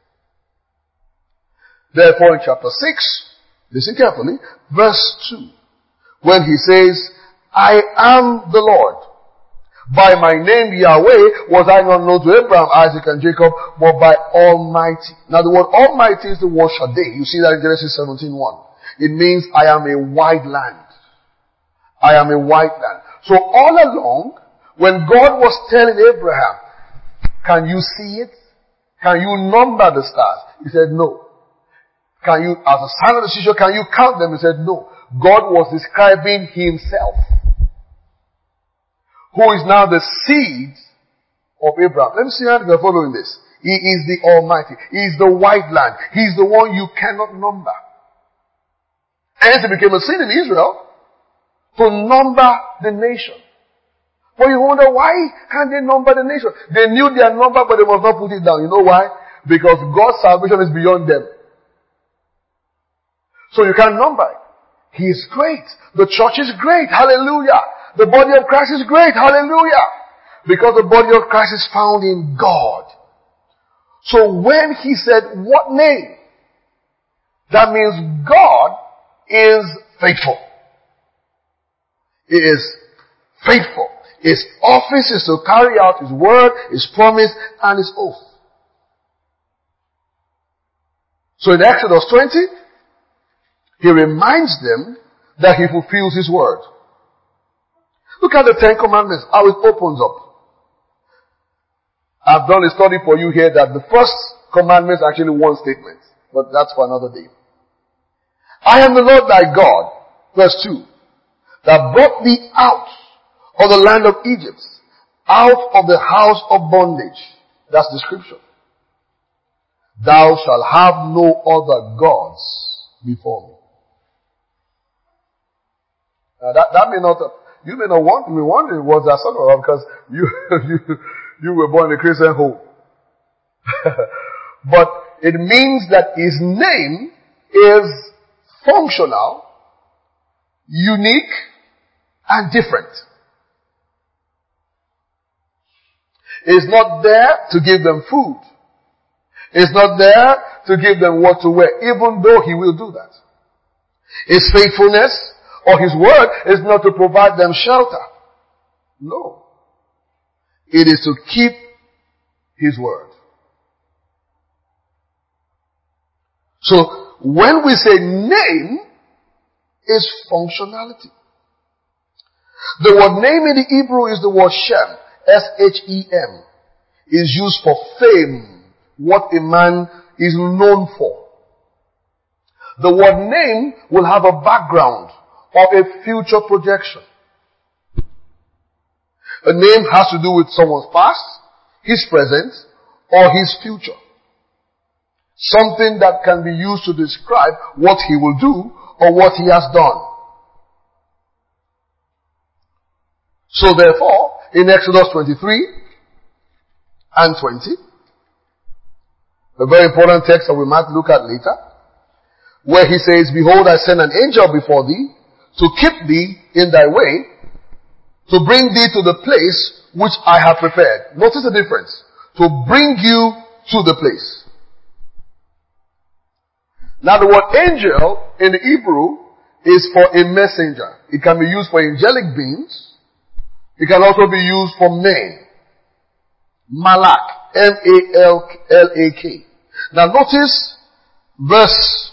Therefore in chapter six, listen carefully, verse two, when he says, I am the Lord. By my name Yahweh was I not known to Abraham, Isaac, and Jacob, but by Almighty. Now the word Almighty is the word Shaddai. You see that in Genesis seventeen one. It means I am a wide land. I am a wide land. So all along, When God was telling Abraham, can you see it? Can you number the stars? He said, no. Can you, as a sign of the seashore, can you count them? He said, no. God was describing himself, who is now the seed of Abraham. Let me see how you're following this. He is the Almighty. He is the white land. He is the one you cannot number. Hence it became a sin in Israel to number the nation. But you wonder, why can't they number the nation? They knew their number, but they must not put it down. You know why? Because God's salvation is beyond them. So you can't number it. He is great. The church is great. Hallelujah. The body of Christ is great. Hallelujah. Because the body of Christ is found in God. So when he said, what name? That means God is faithful. He is faithful. His office is to carry out his word, his promise, and his oath. So in Exodus twenty, he reminds them that he fulfills his word. Look at the Ten Commandments, how it opens up. I've done a study for you here that the first commandment is actually one statement, but that's for another day. I am the Lord thy God, verse two, that brought thee out of the land of Egypt, out of the house of bondage. That's the scripture. Thou shalt have no other gods before me. Now that, that may not, you may not want, me wondering what's that sort of, because you, you, you were born in a Christian home. But it means that his name is functional, unique, and different. It's not there to give them food. It's not there to give them what to wear, even though he will do that. His faithfulness or his word is not to provide them shelter. No. It is to keep his word. So, when we say name, is functionality. The word name in the Hebrew is the word Shem. S H E M. Is used for fame. What a man is known for. The word name will have a background or a future projection. A name has to do with someone's past, his present, or his future. Something that can be used to describe what he will do or what he has done. So therefore, in Exodus twenty-three and twenty, a very important text that we might look at later, where he says, behold, I send an angel before thee to keep thee in thy way, to bring thee to the place which I have prepared. Notice the difference. To bring you to the place. Now the word angel in the Hebrew is for a messenger. It can be used for angelic beings. It can also be used for men. Malak. M A L L A K. Now notice verse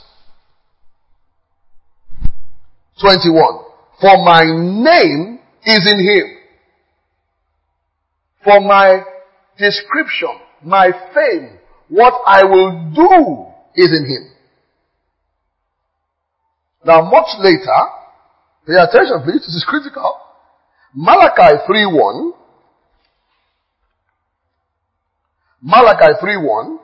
twenty-one. For my name is in him. For my description, my fame, what I will do is in him. Now much later, pay attention please, this is critical. Malachi three one. Malachi three one,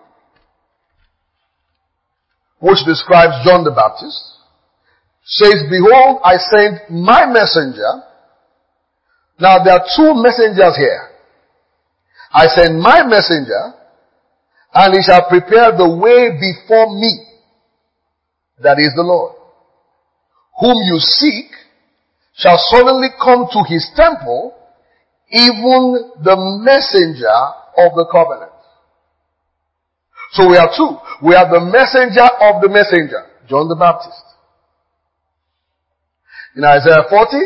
which describes John the Baptist, says, behold, I send my messenger. Now there are two messengers here. I send my messenger, and he shall prepare the way before me. That is the Lord. Whom you seek shall suddenly come to his temple, even the messenger of the covenant. So we have two. We have the messenger of the messenger, John the Baptist. In Isaiah forty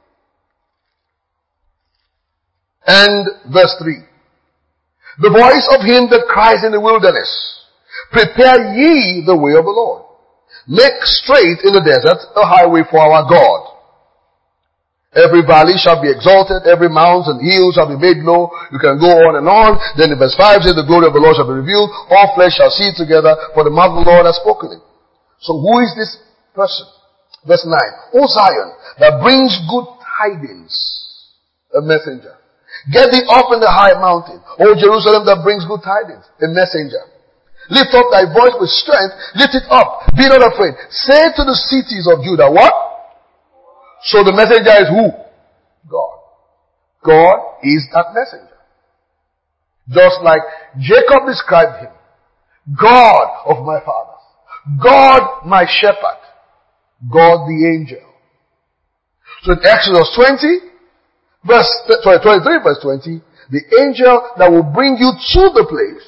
and verse three. The voice of him that cries in the wilderness, prepare ye the way of the Lord. Make straight in the desert a highway for our God. Every valley shall be exalted, every mountain and hill shall be made low. You can go on and on. Then in verse five says, the glory of the Lord shall be revealed. All flesh shall see it together, for the mouth of the Lord has spoken it. So who is this person? Verse nine. O Zion, that brings good tidings, a messenger. Get thee up in the high mountain. O Jerusalem, that brings good tidings, a messenger. Lift up thy voice with strength. Lift it up. Be not afraid. Say to the cities of Judah, what? So the messenger is who? God. God is that messenger. Just like Jacob described him. God of my fathers. God my shepherd. God the angel. So in Exodus twenty, verse, sorry, twenty-three verse twenty, the angel that will bring you to the place,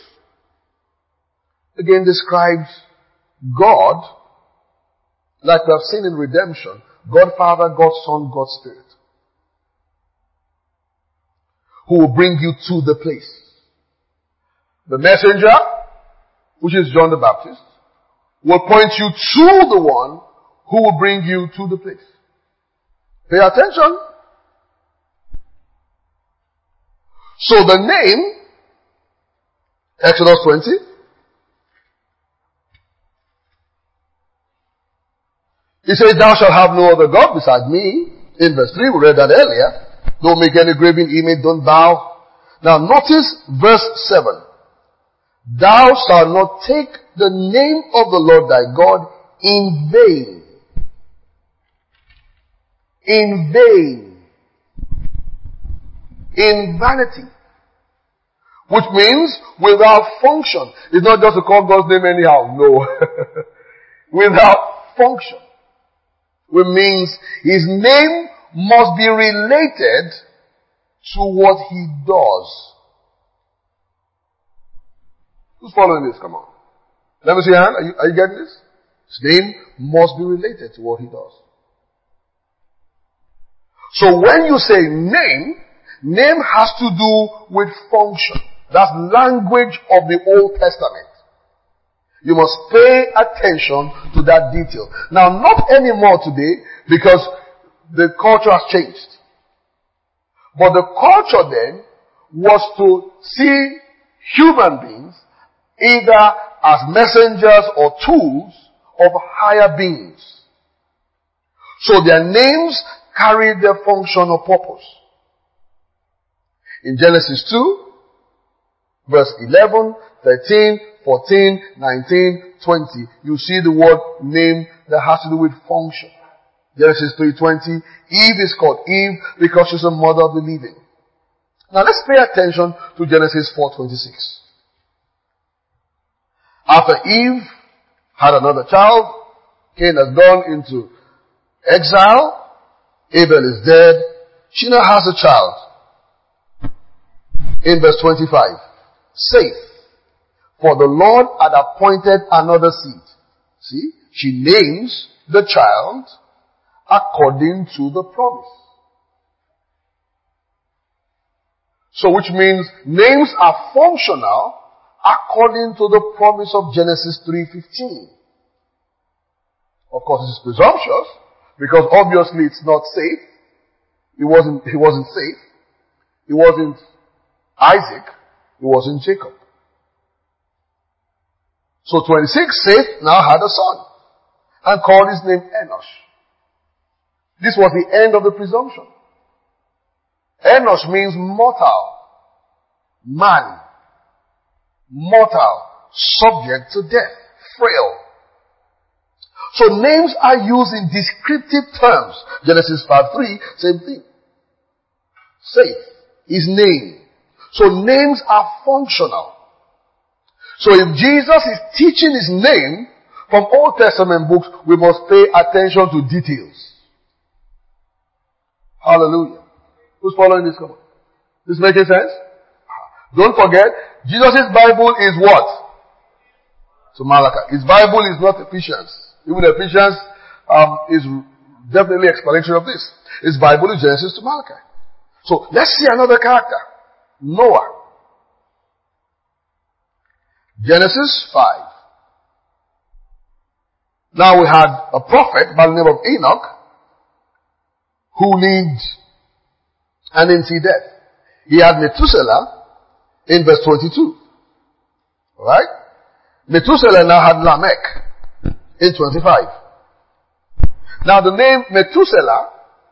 again describes God, like we have seen in redemption, God Father, God Son, God Spirit, who will bring you to the place. The messenger, which is John the Baptist, will point you to the one who will bring you to the place. Pay attention. So the name, Exodus twenty, he says, thou shalt have no other God beside me. In verse three, we read that earlier. Don't make any graven image, don't bow. Now notice verse seven. Thou shalt not take the name of the Lord thy God in vain. In vain. In vanity. Which means without function. It's not just to call God's name anyhow. No. Without function. Which means his name must be related to what he does. Who's following this? Come on. Let me see your hand. Are you, are you getting this? His name must be related to what he does. So when you say name, name has to do with function. That's language of the Old Testament. You must pay attention to that detail. Now, not anymore today because the culture has changed. But the culture then was to see human beings either as messengers or tools of higher beings. So their names carry their function or purpose. In Genesis two, verse eleven, thirteen, fourteen, nineteen, twenty, you see the word name that has to do with function. Genesis three twenty, Eve is called Eve because she's the mother of the living. Now let's pay attention to Genesis four twenty-six. After Eve had another child, Cain has gone into exile, Abel is dead, she now has a child. In verse twenty-five, saith, for the Lord had appointed another seed. See, she names the child according to the promise. So which means names are functional according to the promise of Genesis three fifteen. Of course, this is presumptuous because obviously it's not safe. It wasn't, it wasn't safe. It wasn't Isaac. It wasn't Jacob. So twenty-six, Seth now had a son and called his name Enosh. This was the end of the presumption. Enosh means mortal, man, mortal, subject to death, frail. So names are used in descriptive terms. Genesis five three, same thing. Seth, his name. So names are functional. So if Jesus is teaching his name from Old Testament books, we must pay attention to details. Hallelujah. Who's following this? Come on. This making sense? Don't forget, Jesus' Bible is what? To Malachi. His Bible is not Ephesians. Even Ephesians um, is definitely explanatory of this. His Bible is Genesis to Malachi. So let's see another character. Noah. Genesis five. Now we had a prophet by the name of Enoch who lived and didn't see death. He had Methuselah in verse twenty-two. Alright? Methuselah now had Lamech in twenty-five. Now the name Methuselah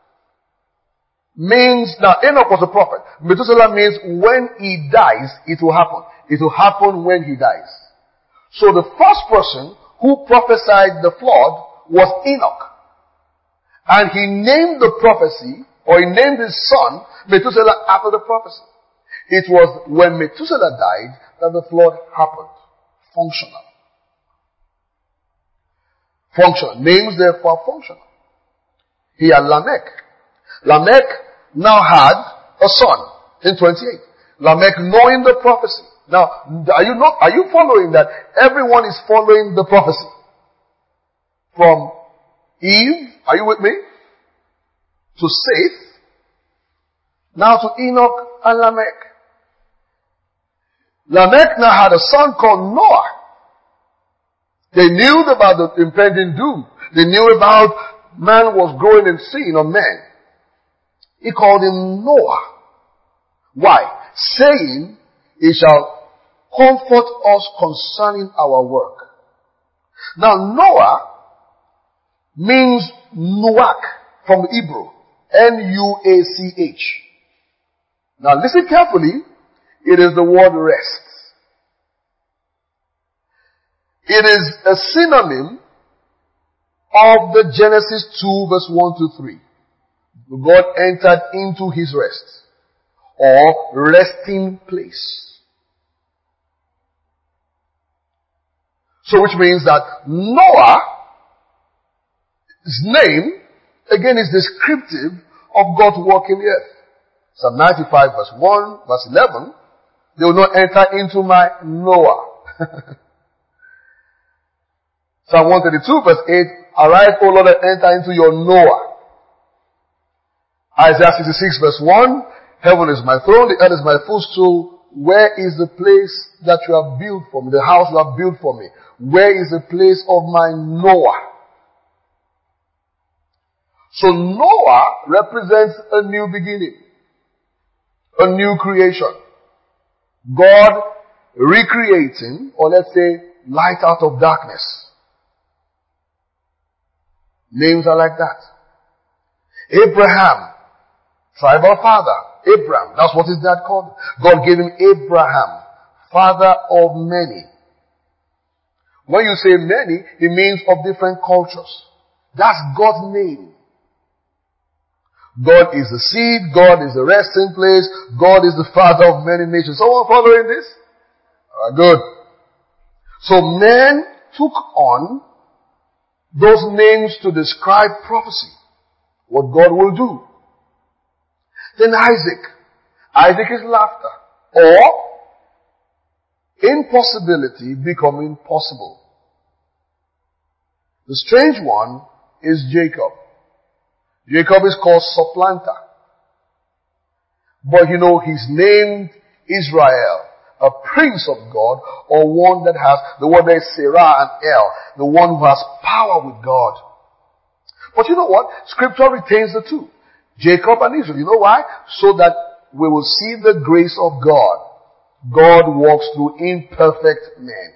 means, now Enoch was a prophet. Methuselah means when he dies, it will happen. It will happen when he dies. So the first person who prophesied the flood was Enoch. And he named the prophecy, or he named his son Methuselah after the prophecy. It was when Methuselah died that the flood happened. Functional. Functional. Names therefore function. He had Lamech. Lamech now had a son in twenty-eight. Lamech knowing the prophecy. Now, are you not, are you following that everyone is following the prophecy? From Eve, are you with me? To Seth. Now to Enoch and Lamech. Lamech now had a son called Noah. They knew about the impending doom. They knew about man was growing in sin, or man. He called him Noah. Why? Saying, he shall comfort us concerning our work. Now Noah means Nuach from Hebrew. N U A C H. Now listen carefully. It is the word rest. It is a synonym of the Genesis two verse one to three. God entered into his rest, or resting place. So which means that Noah's name, again, is descriptive of God's work in the earth. Psalm ninety-five verse one, verse eleven, they will not enter into my Noah. Psalm one thirty-two verse eight, arise, O Lord, and enter into your Noah. Isaiah sixty-six verse one, heaven is my throne, the earth is my footstool. Where is the place that you have built for me? The house you have built for me. Where is the place of my Noah? So Noah represents a new beginning. A new creation. God recreating, or let's say, light out of darkness. Names are like that. Abraham, tribal father. Abraham, that's what his dad called him. God gave him Abraham, father of many. When you say many, it means of different cultures. That's God's name. God is the seed, God is the resting place, God is the father of many nations. Someone following this? Alright, good. So men took on those names to describe prophecy, what God will do. Then Isaac. Isaac is laughter, or impossibility becoming possible. The strange one is Jacob. Jacob is called supplanter. But you know, he's named Israel, a prince of God, or one that has, the word there is Serah and El, the one who has power with God. But you know what? Scripture retains the two. Jacob and Israel. You know why? So that we will see the grace of God. God walks through imperfect men.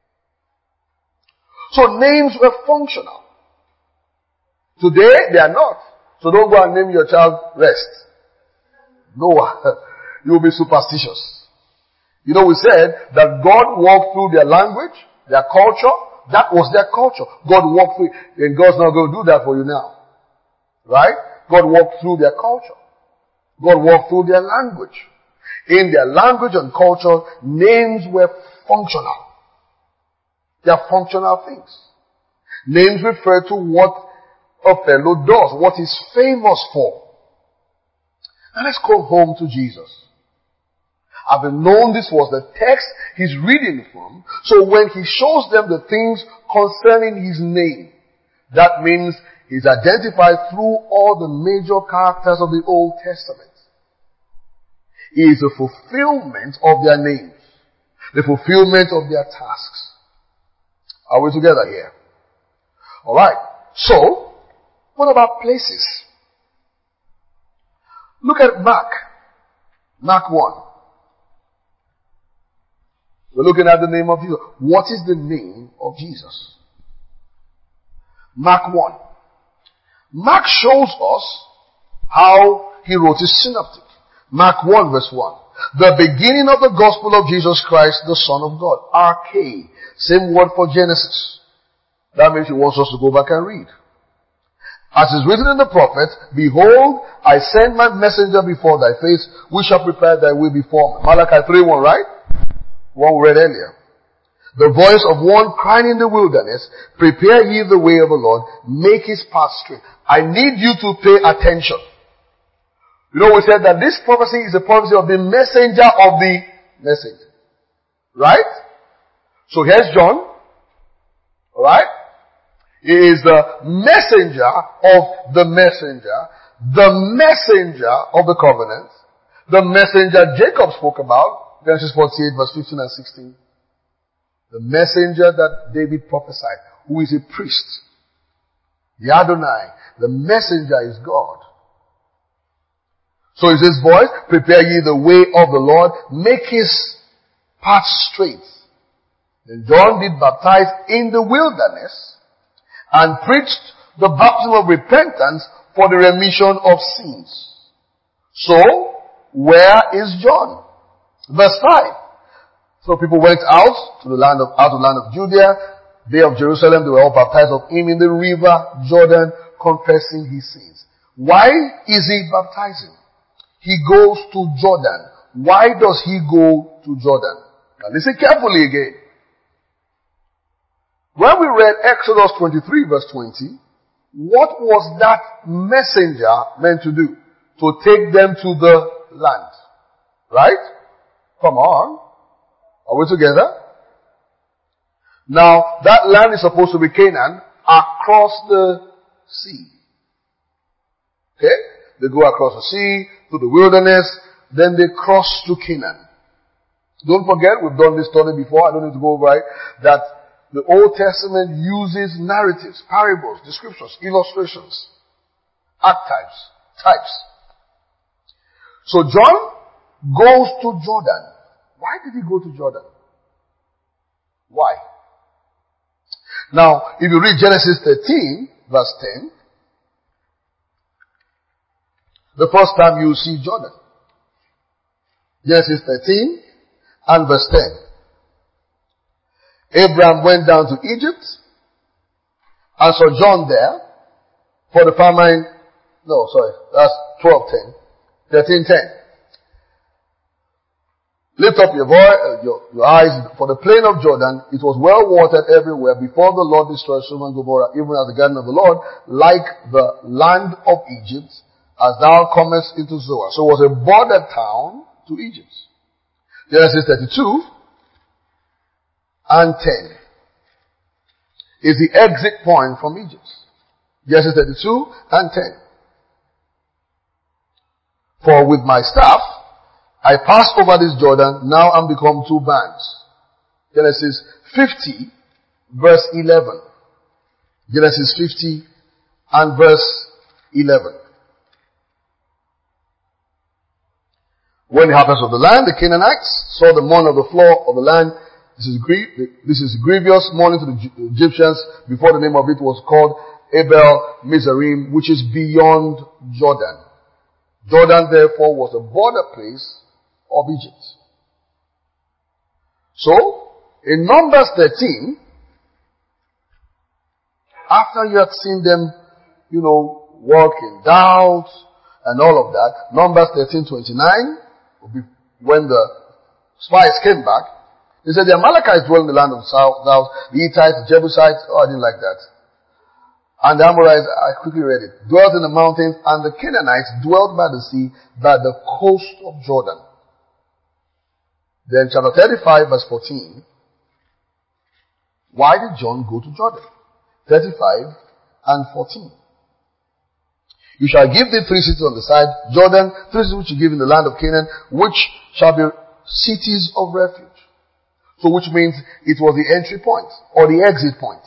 So names were functional. Today, they are not. So don't go and name your child Rest. No, you will be superstitious. You know, we said that God walked through their language, their culture. That was their culture. God walked through, and God's not going to do that for you now. Right? God walked through their culture. God walked through their language. In their language and culture, names were functional. They are functional things. Names refer to what a fellow does, what he's famous for. Now let's go home to Jesus. Having known this was the text he's reading from, so when he shows them the things concerning his name, that means he's identified through all the major characters of the Old Testament. He is a fulfillment of their names, the fulfillment of their tasks. Are we together here? Alright, so, what about places? Look at Mark. Mark one. We're looking at the name of Jesus. What is the name of Jesus? Mark one. Mark shows us how he wrote his synoptic. Mark one verse one. The beginning of the gospel of Jesus Christ, the Son of God. Arche. Same word for Genesis. That means he wants us to go back and read. As is written in the prophet, behold, I send my messenger before thy face, which shall prepare thy way before me. Malachi three one, right? One we read earlier. The voice of one crying in the wilderness, prepare ye the way of the Lord, make his path straight. I need you to pay attention. You know, we said that this prophecy is a prophecy of the messenger of the message. Right? So here's John. Alright? He is the messenger of the messenger, the messenger of the covenant, the messenger Jacob spoke about, Genesis forty-eight verse fifteen and sixteen. The messenger that David prophesied, who is a priest. The Adonai, the messenger is God. So is his voice, prepare ye the way of the Lord, make his path straight. Then John did baptize in the wilderness and preached the baptism of repentance for the remission of sins. So, where is John? Verse five. So people went out to the land of, out of the land of Judea, they of Jerusalem, they were all baptized of him in the river Jordan, confessing his sins. Why is he baptizing? He goes to Jordan. Why does he go to Jordan? Now listen carefully again. When we read Exodus twenty-three verse twenty, what was that messenger meant to do? To take them to the land. Right? Come on. Are we together? Now, that land is supposed to be Canaan across the sea. Okay? They go across the sea, to the wilderness, then they cross to Canaan. Don't forget, we've done this study before, I don't need to go over it, that the Old Testament uses narratives, parables, descriptions, illustrations, archetypes, types. So John goes to Jordan. Why did he go to Jordan? Why? Now, if you read Genesis thirteen, verse ten, the first time you see Jordan. Genesis thirteen and verse ten. Abraham went down to Egypt and sojourned there for the famine. No, sorry, that's twelve ten. thirteen ten. Lift up your voice, uh, your, your eyes, for the plain of Jordan, it was well watered everywhere before the Lord destroyed Sodom and Gomorrah, even as the garden of the Lord, like the land of Egypt, as thou comest into Zoar. So it was a border town to Egypt. Genesis thirty-two and ten is the exit point from Egypt. Genesis thirty-two and ten. For with my staff, I passed over this Jordan, now I'm become two bands. Genesis fifty, verse eleven. Genesis fifty and verse eleven. When the inhabitants of the land, the Canaanites, saw the mourning of the floor of the land, this is, grie- this is grievous mourning to the Egyptians, before the name of it was called Abel Mizraim, which is beyond Jordan. Jordan therefore was a border place of Egypt. So, in Numbers thirteen, after you had seen them, you know, walk in doubt and all of that, Numbers thirteen twenty-nine, when the spies came back, they said the Amalekites dwell in the land of the south, the Hittites, the Jebusites, oh I didn't like that. And the Amorites, I quickly read it, dwelt in the mountains, and the Canaanites dwelt by the sea, by the coast of Jordan. Then chapter thirty-five verse fourteen, why did John go to Jordan? thirty-five and fourteen. You shall give thee three cities on the side, Jordan, three cities which you give in the land of Canaan, which shall be cities of refuge. So which means it was the entry point, or the exit point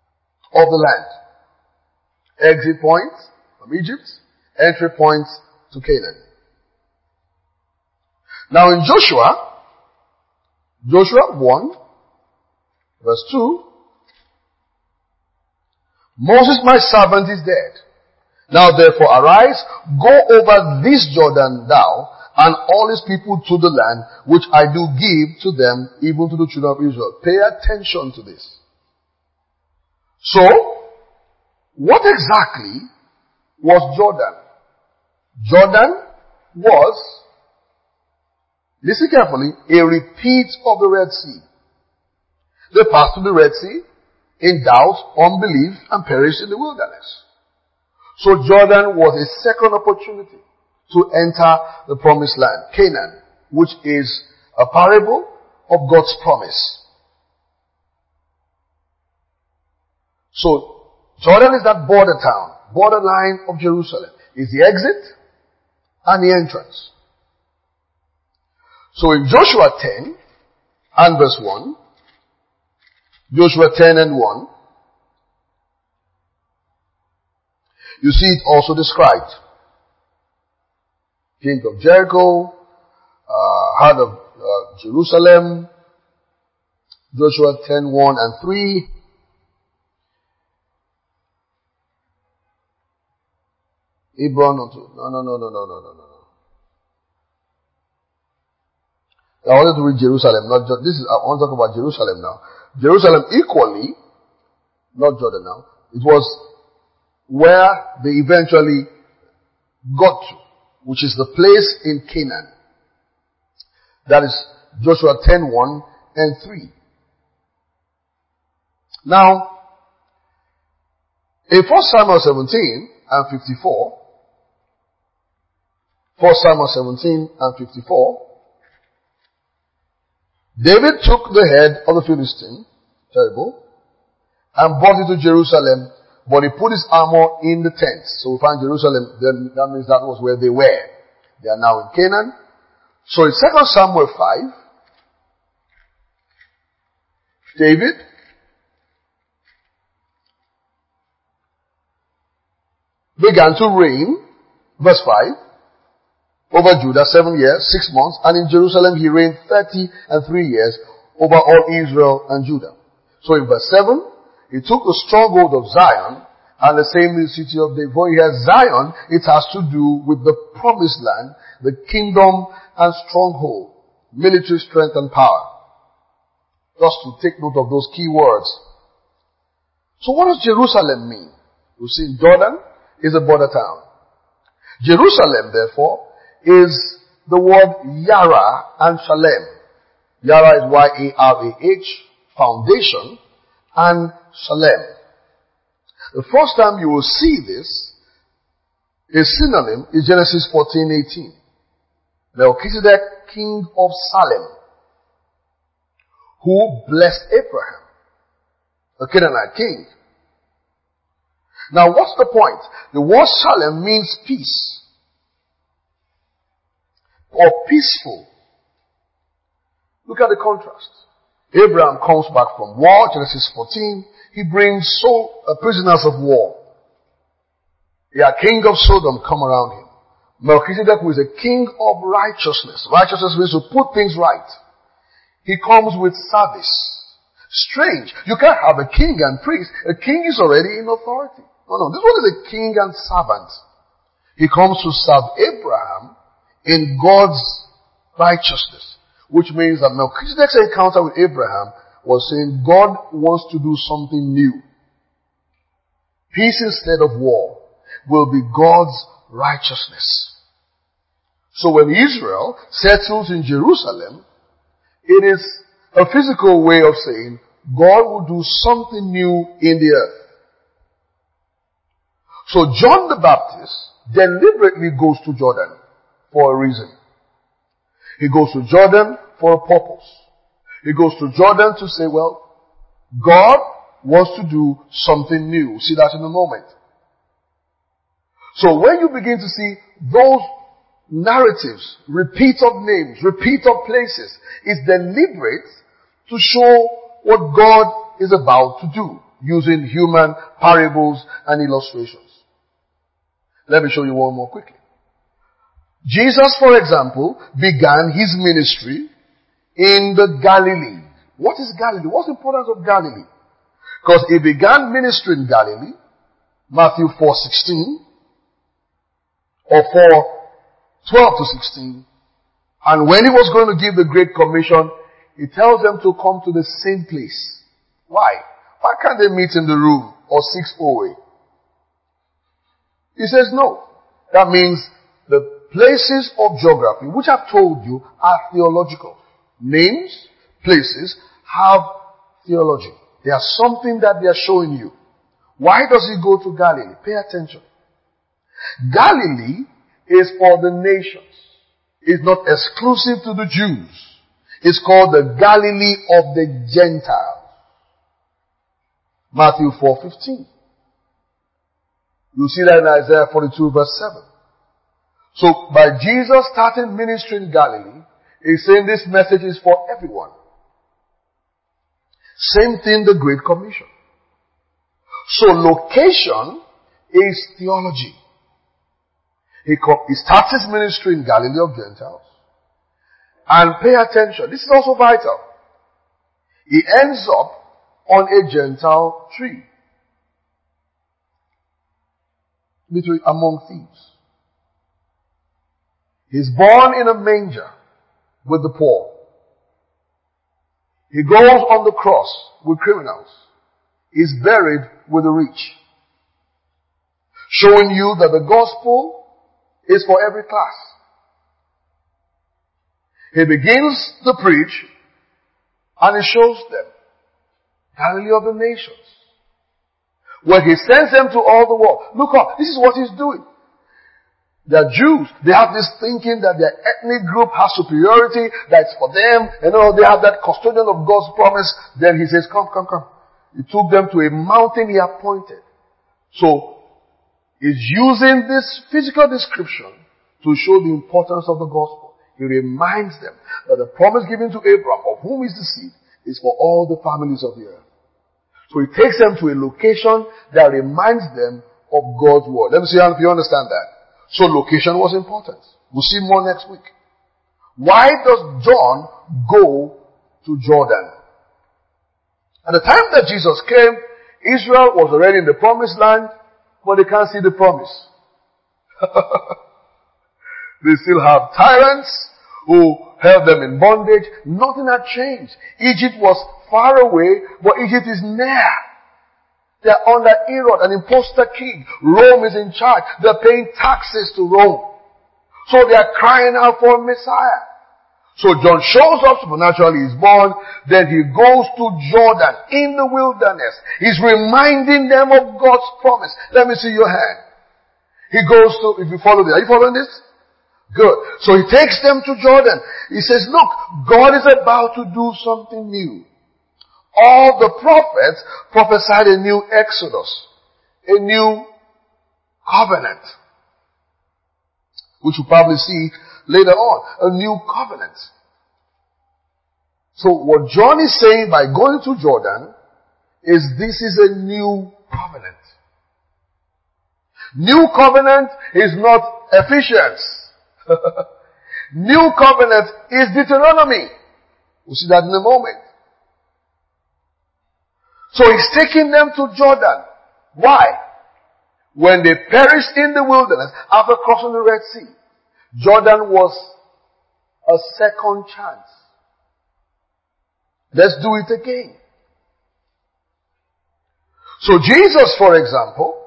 of the land. Exit point from Egypt, entry point to Canaan. Now in Joshua, Joshua one, verse two, Moses my servant is dead. Now therefore arise, go over this Jordan thou, and all his people to the land, which I do give to them, even to the children of Israel. Pay attention to this. So, what exactly was Jordan? Jordan was, listen carefully, a repeat of the Red Sea. They passed through the Red Sea in doubt, unbelief, and perished in the wilderness. So Jordan was a second opportunity to enter the promised land, Canaan, which is a parable of God's promise. So Jordan is that border town, borderline of Jerusalem, is the exit and the entrance. So in Joshua ten and verse one, Joshua ten and one, you see it also described. King of Jericho, uh, heart of uh, Jerusalem, Joshua ten, one and three. Hebron unto, no, no, no, no, no, no, no, no. I wanted to read Jerusalem, not just, this is, I want to talk about Jerusalem now. Jerusalem equally, not Jordan now, it was where they eventually got to, which is the place in Canaan. That is Joshua ten, one and three. Now, in First Samuel seventeen and fifty-four, First Samuel seventeen and fifty-four, David took the head of the Philistine, terrible, and brought it to Jerusalem, but he put his armor in the tent. So we find Jerusalem, then that means that was where they were. They are now in Canaan. So in Second Samuel five, David began to reign, verse five, over Judah seven years, six months, and in Jerusalem he reigned thirty and three years over all Israel and Judah. So in verse seven, he took the stronghold of Zion and the same is the city of David. For here Zion, it has to do with the promised land, the kingdom and stronghold, military strength and power. Just to take note of those key words. So what does Jerusalem mean? You see, Jordan is a border town. Jerusalem, therefore, is the word Yara and Shalem. Yara is Y A R A H, foundation, and Shalem. The first time you will see this, a synonym, is Genesis fourteen eighteen. Melchizedek, king of Salem, who blessed Abraham, a Canaanite king. Now what's the point? The word Shalem means peace, or peaceful. Look at the contrast. Abraham comes back from war, Genesis fourteen. He brings so, uh, prisoners of war. Yeah, king of Sodom come around him. Melchizedek, who is a king of righteousness. Righteousness means to put things right. He comes with service. Strange. You can't have a king and priest. A king is already in authority. No, no. This one is a king and servant. He comes to serve Abraham in God's righteousness, which means that Melchizedek's encounter with Abraham was saying God wants to do something new. Peace instead of war will be God's righteousness. So when Israel settles in Jerusalem, it is a physical way of saying God will do something new in the earth. So John the Baptist deliberately goes to Jordan for a reason. He goes to Jordan for a purpose. He goes to Jordan to say, well, God wants to do something new. We'll see that in a moment. So when you begin to see those narratives, repeat of names, repeat of places, it's deliberate to show what God is about to do using human parables and illustrations. Let me show you one more quickly. Jesus, for example, began his ministry in the Galilee. What is Galilee? What's the importance of Galilee? Because he began ministry in Galilee, Matthew four sixteen, or four twelve to sixteen. And when he was going to give the Great Commission, he tells them to come to the same place. Why? Why can't they meet in the room or six away? He says no. That means the places of geography, which I've told you, are theological. Names, places, have theology. They are something that they are showing you. Why does he go to Galilee? Pay attention. Galilee is for the nations. It's not exclusive to the Jews. It's called the Galilee of the Gentiles. Matthew four fifteen. You see that in Isaiah forty-two verse seven. So by Jesus starting ministry in Galilee, he's saying this message is for everyone. Same thing, the Great Commission. So location is theology. He, co- he starts his ministry in Galilee of Gentiles. And pay attention, this is also vital. He ends up on a Gentile tree. Literally among thieves. He's born in a manger with the poor. He goes on the cross with criminals. He's buried with the rich. Showing you that the gospel is for every class. He begins to preach and he shows them Galilee of the nations. Where he sends them to all the world. Look up, this is what he's doing. They're Jews. They have this thinking that their ethnic group has superiority, that it's for them. You know, they have that custodian of God's promise. Then he says, come, come, come. He took them to a mountain he appointed. So, he's using this physical description to show the importance of the gospel. He reminds them that the promise given to Abraham, of whom is the seed, is for all the families of the earth. So he takes them to a location that reminds them of God's word. Let me see if you understand that. So location was important. We'll see more next week. Why does John go to Jordan? At the time that Jesus came, Israel was already in the promised land, but they can't see the promise. They still have tyrants who held them in bondage. Nothing had changed. Egypt was far away, but Egypt is near. They're under Herod, an imposter king. Rome is in charge. They're paying taxes to Rome. So they are crying out for a Messiah. So John shows up supernaturally, he's born, then he goes to Jordan in the wilderness. He's reminding them of God's promise. Let me see your hand. He goes to, if you follow this, are you following this? Good. So he takes them to Jordan. He says, look, God is about to do something new. All the prophets prophesied a new exodus, a new covenant, which we'll probably see later on, a new covenant. So what John is saying by going to Jordan is this is a new covenant. New covenant is not Ephesians. New covenant is Deuteronomy. We'll see that in a moment. So he's taking them to Jordan. Why? When they perished in the wilderness after crossing the Red Sea, Jordan was a second chance. Let's do it again. So Jesus, for example,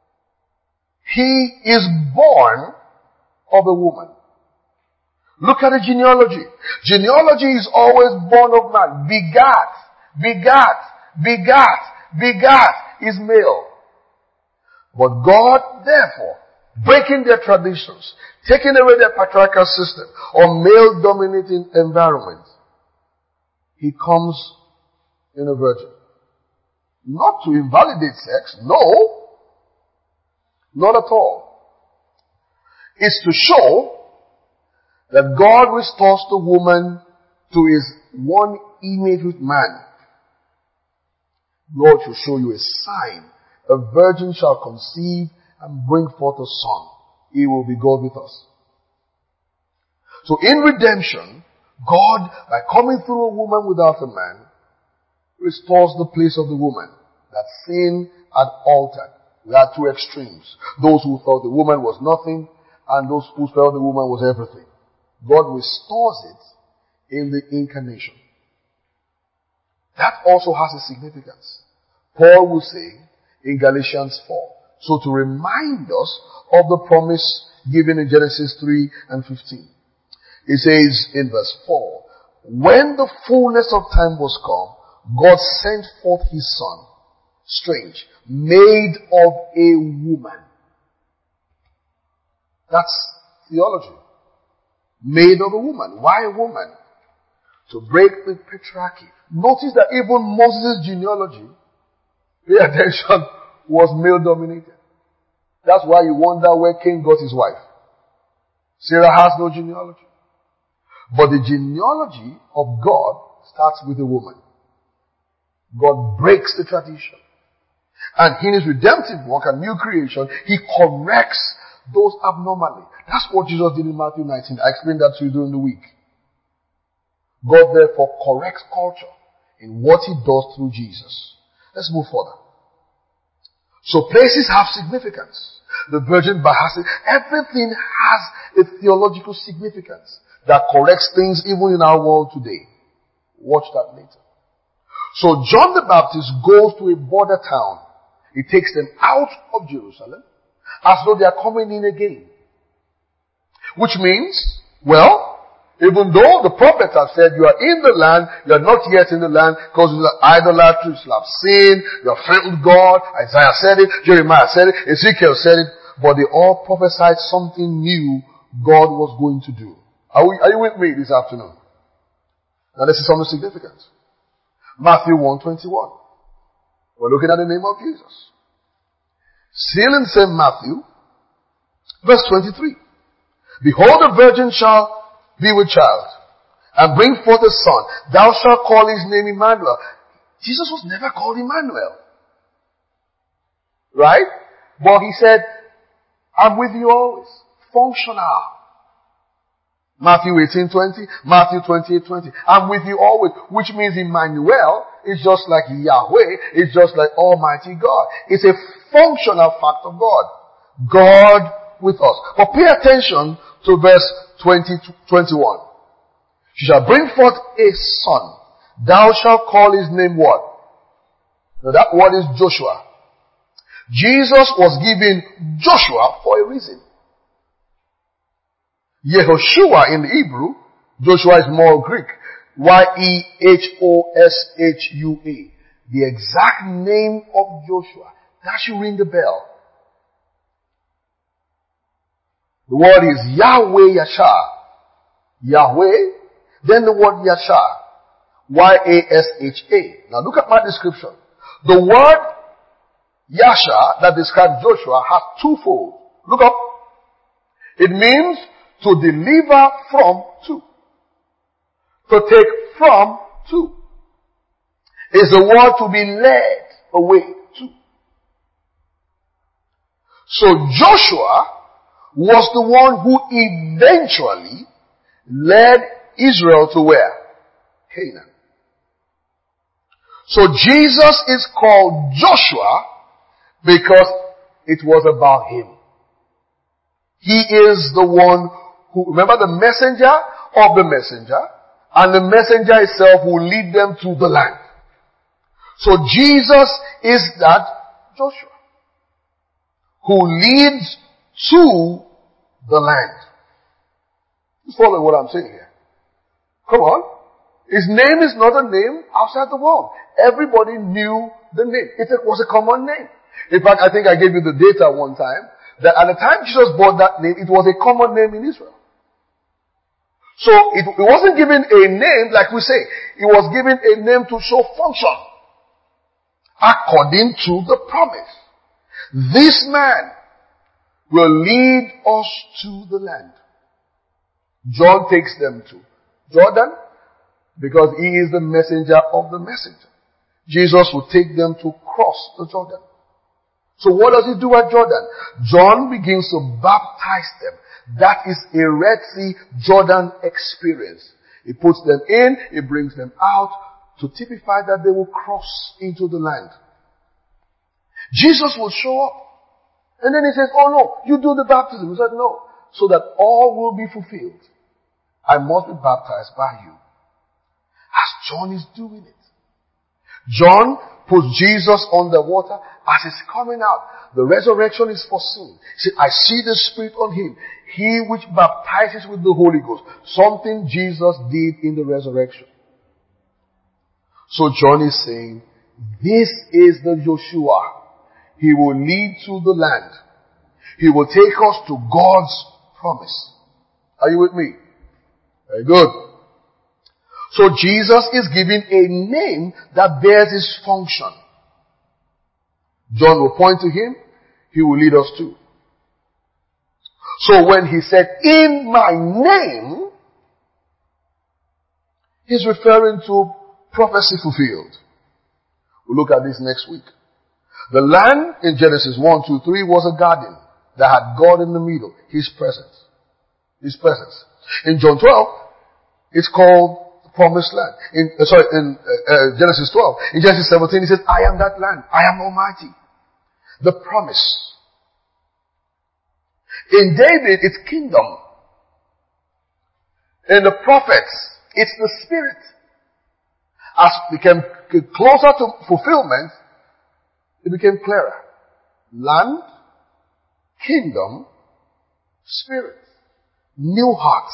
he is born of a woman. Look at the genealogy. Genealogy is always born of man. Begat, begat, begat, begat is male. But God, therefore, breaking their traditions, taking away their patriarchal system or male-dominating environment, he comes in a virgin. Not to invalidate sex, no. Not at all. It's to show that God restores the woman to his one image with man. Lord shall show you a sign. A virgin shall conceive and bring forth a son. He will be God with us. So in redemption, God, by coming through a woman without a man, restores the place of the woman that sin had altered. We had two extremes. Those who thought the woman was nothing, and those who felt the woman was everything. God restores it in the incarnation. That also has a significance. Paul will say in Galatians four, so to remind us of the promise given in Genesis three and fifteen. It says in verse four, when the fullness of time was come, God sent forth his son, strange, made of a woman. That's theology. Made of a woman. Why a woman? To break the patriarchy. Notice that even Moses' genealogy, pay attention, was male dominated. That's why you wonder where Cain got his wife. Sarah has no genealogy. But the genealogy of God starts with a woman. God breaks the tradition. And in his redemptive work and new creation, he corrects those abnormalities. That's what Jesus did in Matthew nineteen. I explained that to you during the week. God therefore corrects culture in what he does through Jesus. Let's move further. So places have significance. The virgin birth has it. Everything has a theological significance that corrects things even in our world today. Watch that later. So John the Baptist goes to a border town. He takes them out of Jerusalem as though they are coming in again. Which means, well, even though the prophets have said you are in the land, you are not yet in the land because you are idolatry, you have sinned, you have failed God. Isaiah said it, Jeremiah said it, Ezekiel said it, but they all prophesied something new God was going to do. Are, we, are you with me this afternoon? Now this is something significant. Matthew one twenty-one. We're looking at the name of Jesus. Still in Saint Matthew, verse twenty-three. Behold, a virgin shall be with child, and bring forth a son. Thou shalt call his name Emmanuel. Jesus was never called Emmanuel. Right? But he said, I'm with you always. Functional. Matthew eighteen twenty, Matthew twenty-eight twenty. I'm with you always, which means Emmanuel is just like Yahweh, it's just like Almighty God. It's a functional fact of God. God with us. But pay attention to verse twenty, twenty-one. She shall bring forth a son. Thou shalt call his name what? Now that word is Joshua. Jesus was given Joshua for a reason. Yehoshua in Hebrew, Joshua is more Greek. Y E H O S H U A. The exact name of Joshua. That should ring the bell. The word is Yahweh Yashar. Yahweh, then the word Yashar. Y A S H A. Now look at my description. The word Yashar that describes Joshua has twofold. Look up. It means to deliver from to. To take from to. Is the word to be led away to. So Joshua was the one who eventually led Israel to where? Canaan. So Jesus is called Joshua because it was about him. He is the one who, remember the messenger of the messenger, and the messenger itself will lead them to the land. So Jesus is that Joshua who leads to the land. You follow what I'm saying here? Come on. His name is not a name outside the world. Everybody knew the name. It was a common name. In fact, I think I gave you the data one time that at the time Jesus bought that name, it was a common name in Israel. So it, it wasn't given a name like we say. It was given a name to show function according to the promise. This man will lead us to the land. John takes them to Jordan because he is the messenger of the messenger. Jesus will take them to cross the Jordan. So what does he do at Jordan? John begins to baptize them. That is a Red Sea Jordan experience. He puts them in, he brings them out to typify that they will cross into the land. Jesus will show up. And then he says, oh no, you do the baptism. He said, no. So that all will be fulfilled, I must be baptized by you. As John is doing it. John puts Jesus on the water as he's coming out. The resurrection is foreseen. He said, I see the Spirit on him. He which baptizes with the Holy Ghost. Something Jesus did in the resurrection. So John is saying, this is the Joshua. He will lead to the land. He will take us to God's promise. Are you with me? Very good. So Jesus is given a name that bears his function. John will point to him. He will lead us to. So when he said, in my name, he's referring to prophecy fulfilled. We'll look at this next week. The land in Genesis one, two, three was a garden that had God in the middle. His presence. His presence. In John twelve, it's called the promised land. In, uh, sorry, in uh, uh, Genesis twelve. In Genesis seventeen, he says, I am that land. I am Almighty. The promise. In David, it's kingdom. In the prophets, it's the Spirit. As it became closer to fulfillment, it became clearer. Land, kingdom, Spirit, new heart.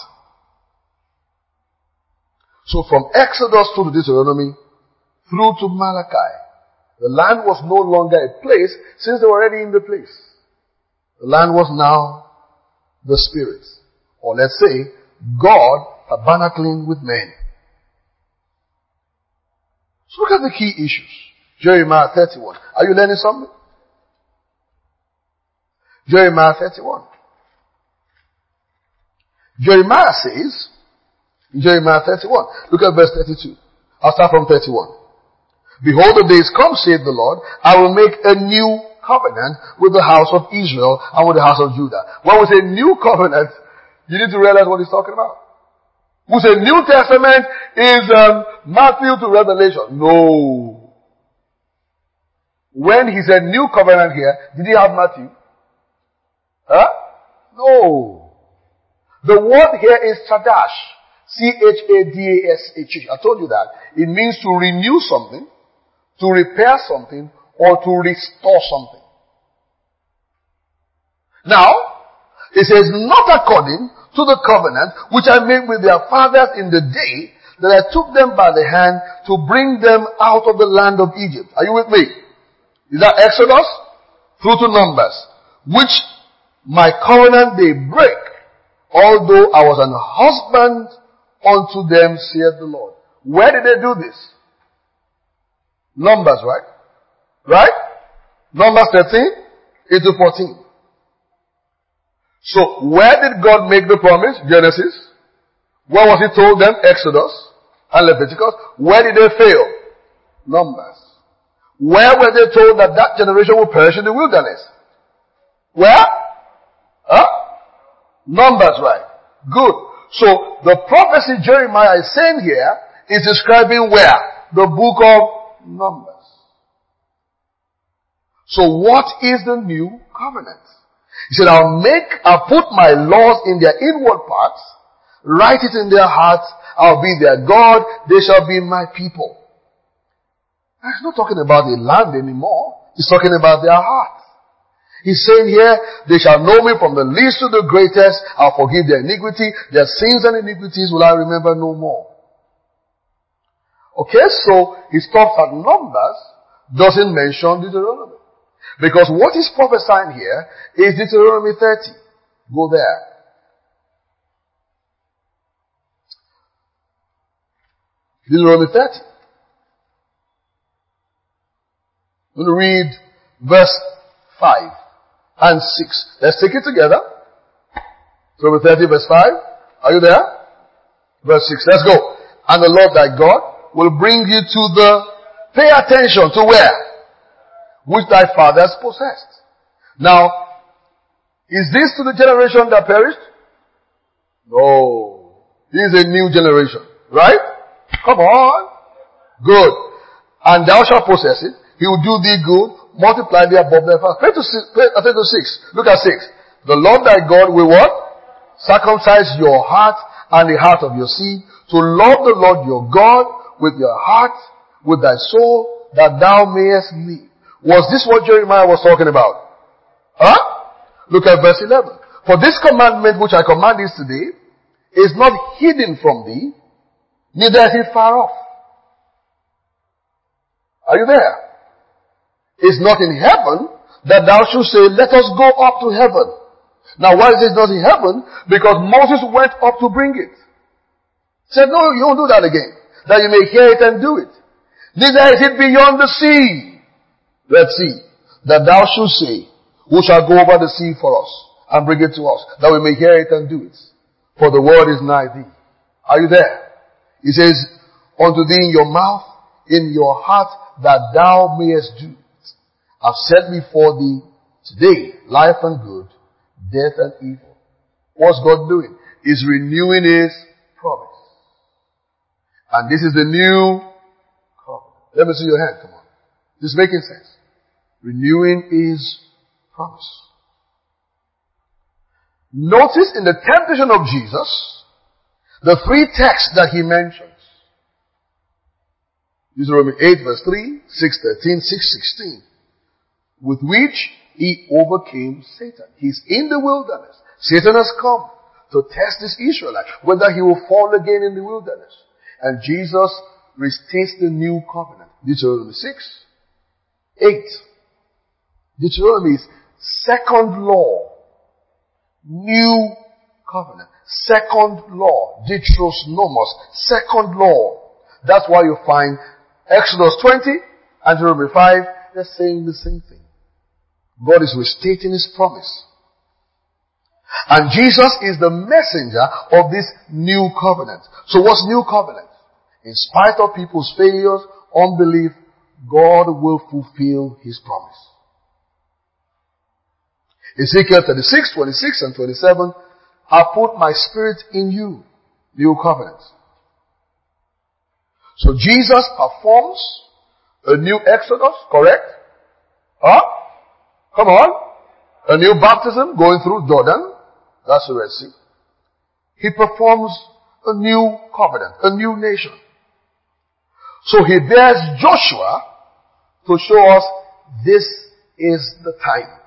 So from Exodus to Deuteronomy, through to Malachi, the land was no longer a place since they were already in the place. The land was now the Spirit. Or let's say, God tabernacling with men. So look at the key issues. Jeremiah thirty-one. Are you learning something? Jeremiah thirty-one. Jeremiah says, Jeremiah thirty-one. Look at verse thirty-two. I'll start from thirty-one. Behold, the days come, saith the Lord, I will make a new covenant with the house of Israel and with the house of Judah. When we say new covenant, you need to realize what he's talking about. We say New Testament is um, Matthew to Revelation. No. When he said new covenant here, did he have Matthew? Huh? No. The word here is Chadash. C H A D A S H. I told you that. It means to renew something, to repair something, or to restore something. Now, it says, not according to the covenant which I made with their fathers in the day that I took them by the hand to bring them out of the land of Egypt. Are you with me? Is that Exodus? Through to Numbers. Which my covenant they break, although I was an husband unto them, saith the Lord. Where did they do this? Numbers, right? Right? Numbers thirteen into fourteen. So, where did God make the promise? Genesis. Where was he told them? Exodus and Leviticus. Where did they fail? Numbers. Where were they told that that generation will perish in the wilderness? Where? Huh? Numbers, right. Good. So, the prophecy Jeremiah is saying here is describing where? The book of Numbers. So, what is the new covenant? He said, I'll make, I'll put my laws in their inward parts, write it in their hearts, I'll be their God, they shall be my people. Now, he's not talking about the land anymore. He's talking about their hearts. He's saying here, they shall know me from the least to the greatest, I'll forgive their iniquity, their sins and iniquities will I remember no more. Okay, so he stops at Numbers, doesn't mention Deuteronomy. Because what is prophesying here is Deuteronomy thirty. Go there. Deuteronomy thirty. I'm going to read verse five and six. Let's take it together. Deuteronomy thirty verse five. Are you there? Verse six. Let's go. And the Lord thy God will bring you to the, pay attention to where? Which thy fathers possessed. Now, is this to the generation that perished? No. He is a new generation. Right? Come on. Good. And thou shalt possess it. He will do thee good. Multiply thee above thy father. Pray to six. Pray, I to six. Look at six. The Lord thy God will what? Circumcise your heart and the heart of your seed. To love the Lord your God with your heart, with thy soul, that thou mayest live. Was this what Jeremiah was talking about? Huh? Look at verse eleven. For this commandment which I command thee today is not hidden from thee, neither is it far off. Are you there? It's not in heaven that thou shouldst say, let us go up to heaven. Now why is it not in heaven? Because Moses went up to bring it. He said, no, you don't do that again. That you may hear it and do it. Neither is it beyond the sea. Let's see. That thou shouldst say, who shall go over the sea for us and bring it to us, that we may hear it and do it. For the word is nigh thee. Are you there? He says, unto thee in your mouth, in your heart, that thou mayest do it. I've set before thee today life and good, death and evil. What's God doing? He's renewing his promise. And this is the new covenant. Let me see your hand, come on. This is making sense. Renewing his promise. Notice in the temptation of Jesus, the three texts that he mentions. Deuteronomy eight verse three, six thirteen, six sixteen. With which he overcame Satan. He's in the wilderness. Satan has come to test this Israelite, whether he will fall again in the wilderness. And Jesus restates the new covenant. Deuteronomy six, eight. Deuteronomy is second law. New covenant. Second law. Deuteros nomos. Second law. That's why you find Exodus twenty and Deuteronomy five, they're saying the same thing. God is restating his promise. And Jesus is the messenger of this new covenant. So what's new covenant? In spite of people's failures, unbelief, God will fulfill his promise. Ezekiel thirty-six, twenty-six and twenty-seven, I put my spirit in you. New covenant. So Jesus performs a new Exodus, correct? Huh? Come on. A new baptism going through Jordan. That's the Red Sea. He performs a new covenant, a new nation. So he bears Joshua to show us this is the time.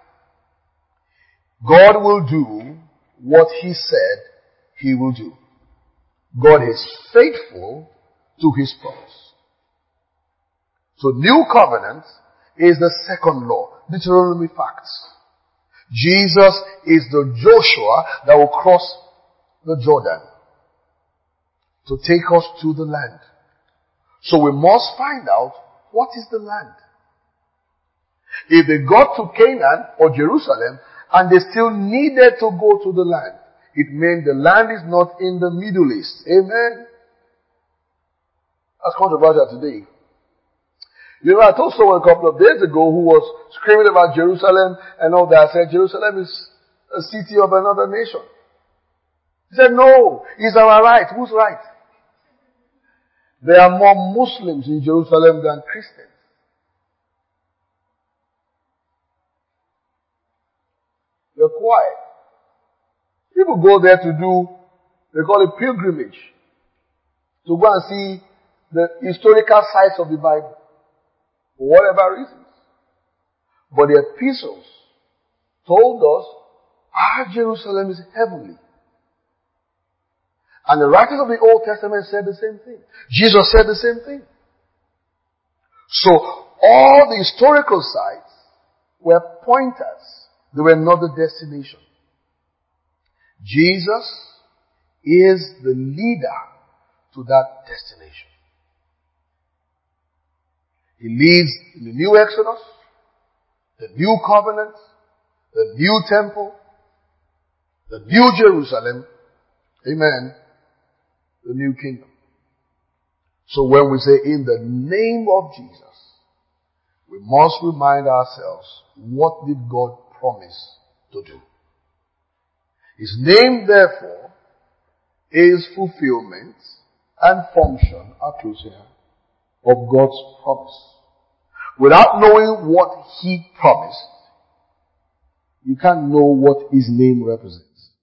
God will do what he said he will do. God is faithful to his promise. So new covenant is the second law. Deuteronomy facts. Jesus is the Joshua that will cross the Jordan to take us to the land. So we must find out what is the land. If they got to Canaan or Jerusalem and they still needed to go to the land, it meant the land is not in the Middle East. Amen. That's controversial today. You know, I told someone a couple of days ago who was screaming about Jerusalem and all that. I said, Jerusalem is a city of another nation. He said, no, it's our right. Who's right? There are more Muslims in Jerusalem than Christians. You're quiet. People go there to do, they call it pilgrimage, to go and see the historical sites of the Bible. For whatever reasons. But the epistles told us our Jerusalem is heavenly. And the writers of the Old Testament said the same thing. Jesus said the same thing. So all the historical sites were pointers. They were not the destination. Jesus is the leader to that destination. He leads in the new Exodus, the new covenant, the new temple, the new Jerusalem, amen, the new kingdom. So when we say in the name of Jesus, we must remind ourselves, what did God promise to do? His name, therefore, is fulfillment and function, are close here, of God's promise. Without knowing what He promised, you can't know what His name represents.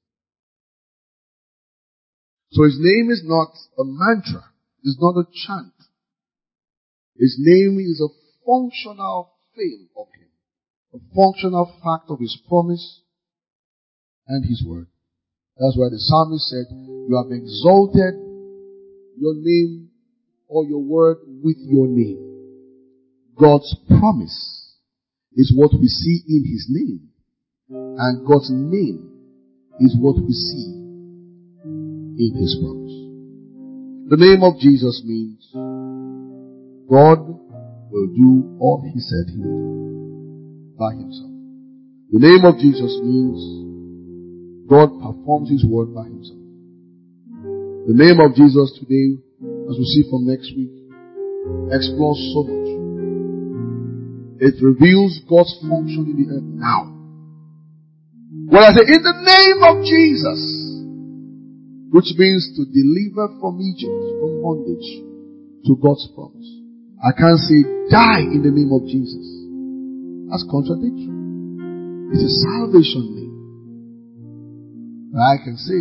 So His name is not a mantra. It's not a chant. His name is a functional thing of Him. A functional fact of His promise and His word. That's why the psalmist said, you have exalted your name or your word with your name. God's promise is what we see in His name. And God's name is what we see in His promise. The name of Jesus means God will do all He said He would do by Himself. The name of Jesus means God performs His word by Himself. The name of Jesus today, as we see from next week, explores so much. It reveals God's function in the earth now. When I say in the name of Jesus, which means to deliver from Egypt, from bondage, to God's promise. I can't say die in the name of Jesus. That's contradictory. It's a salvation name. But I can say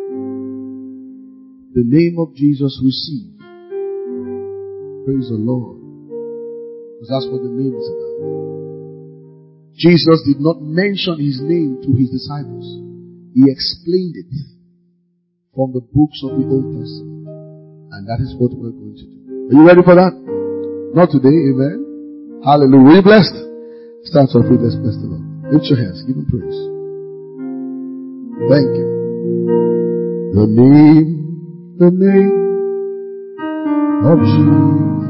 the name of Jesus receive. Praise the Lord. Because that's what the name is about. Jesus did not mention His name to His disciples. He explained it from the books of the Old Testament. And that is what we're going to do. Are you ready for that? Not today, amen. Hallelujah. Are you blessed? Start off with let's bless the Lord. Lift your hands, give Him praise. Thank you. The name, the name of Jesus.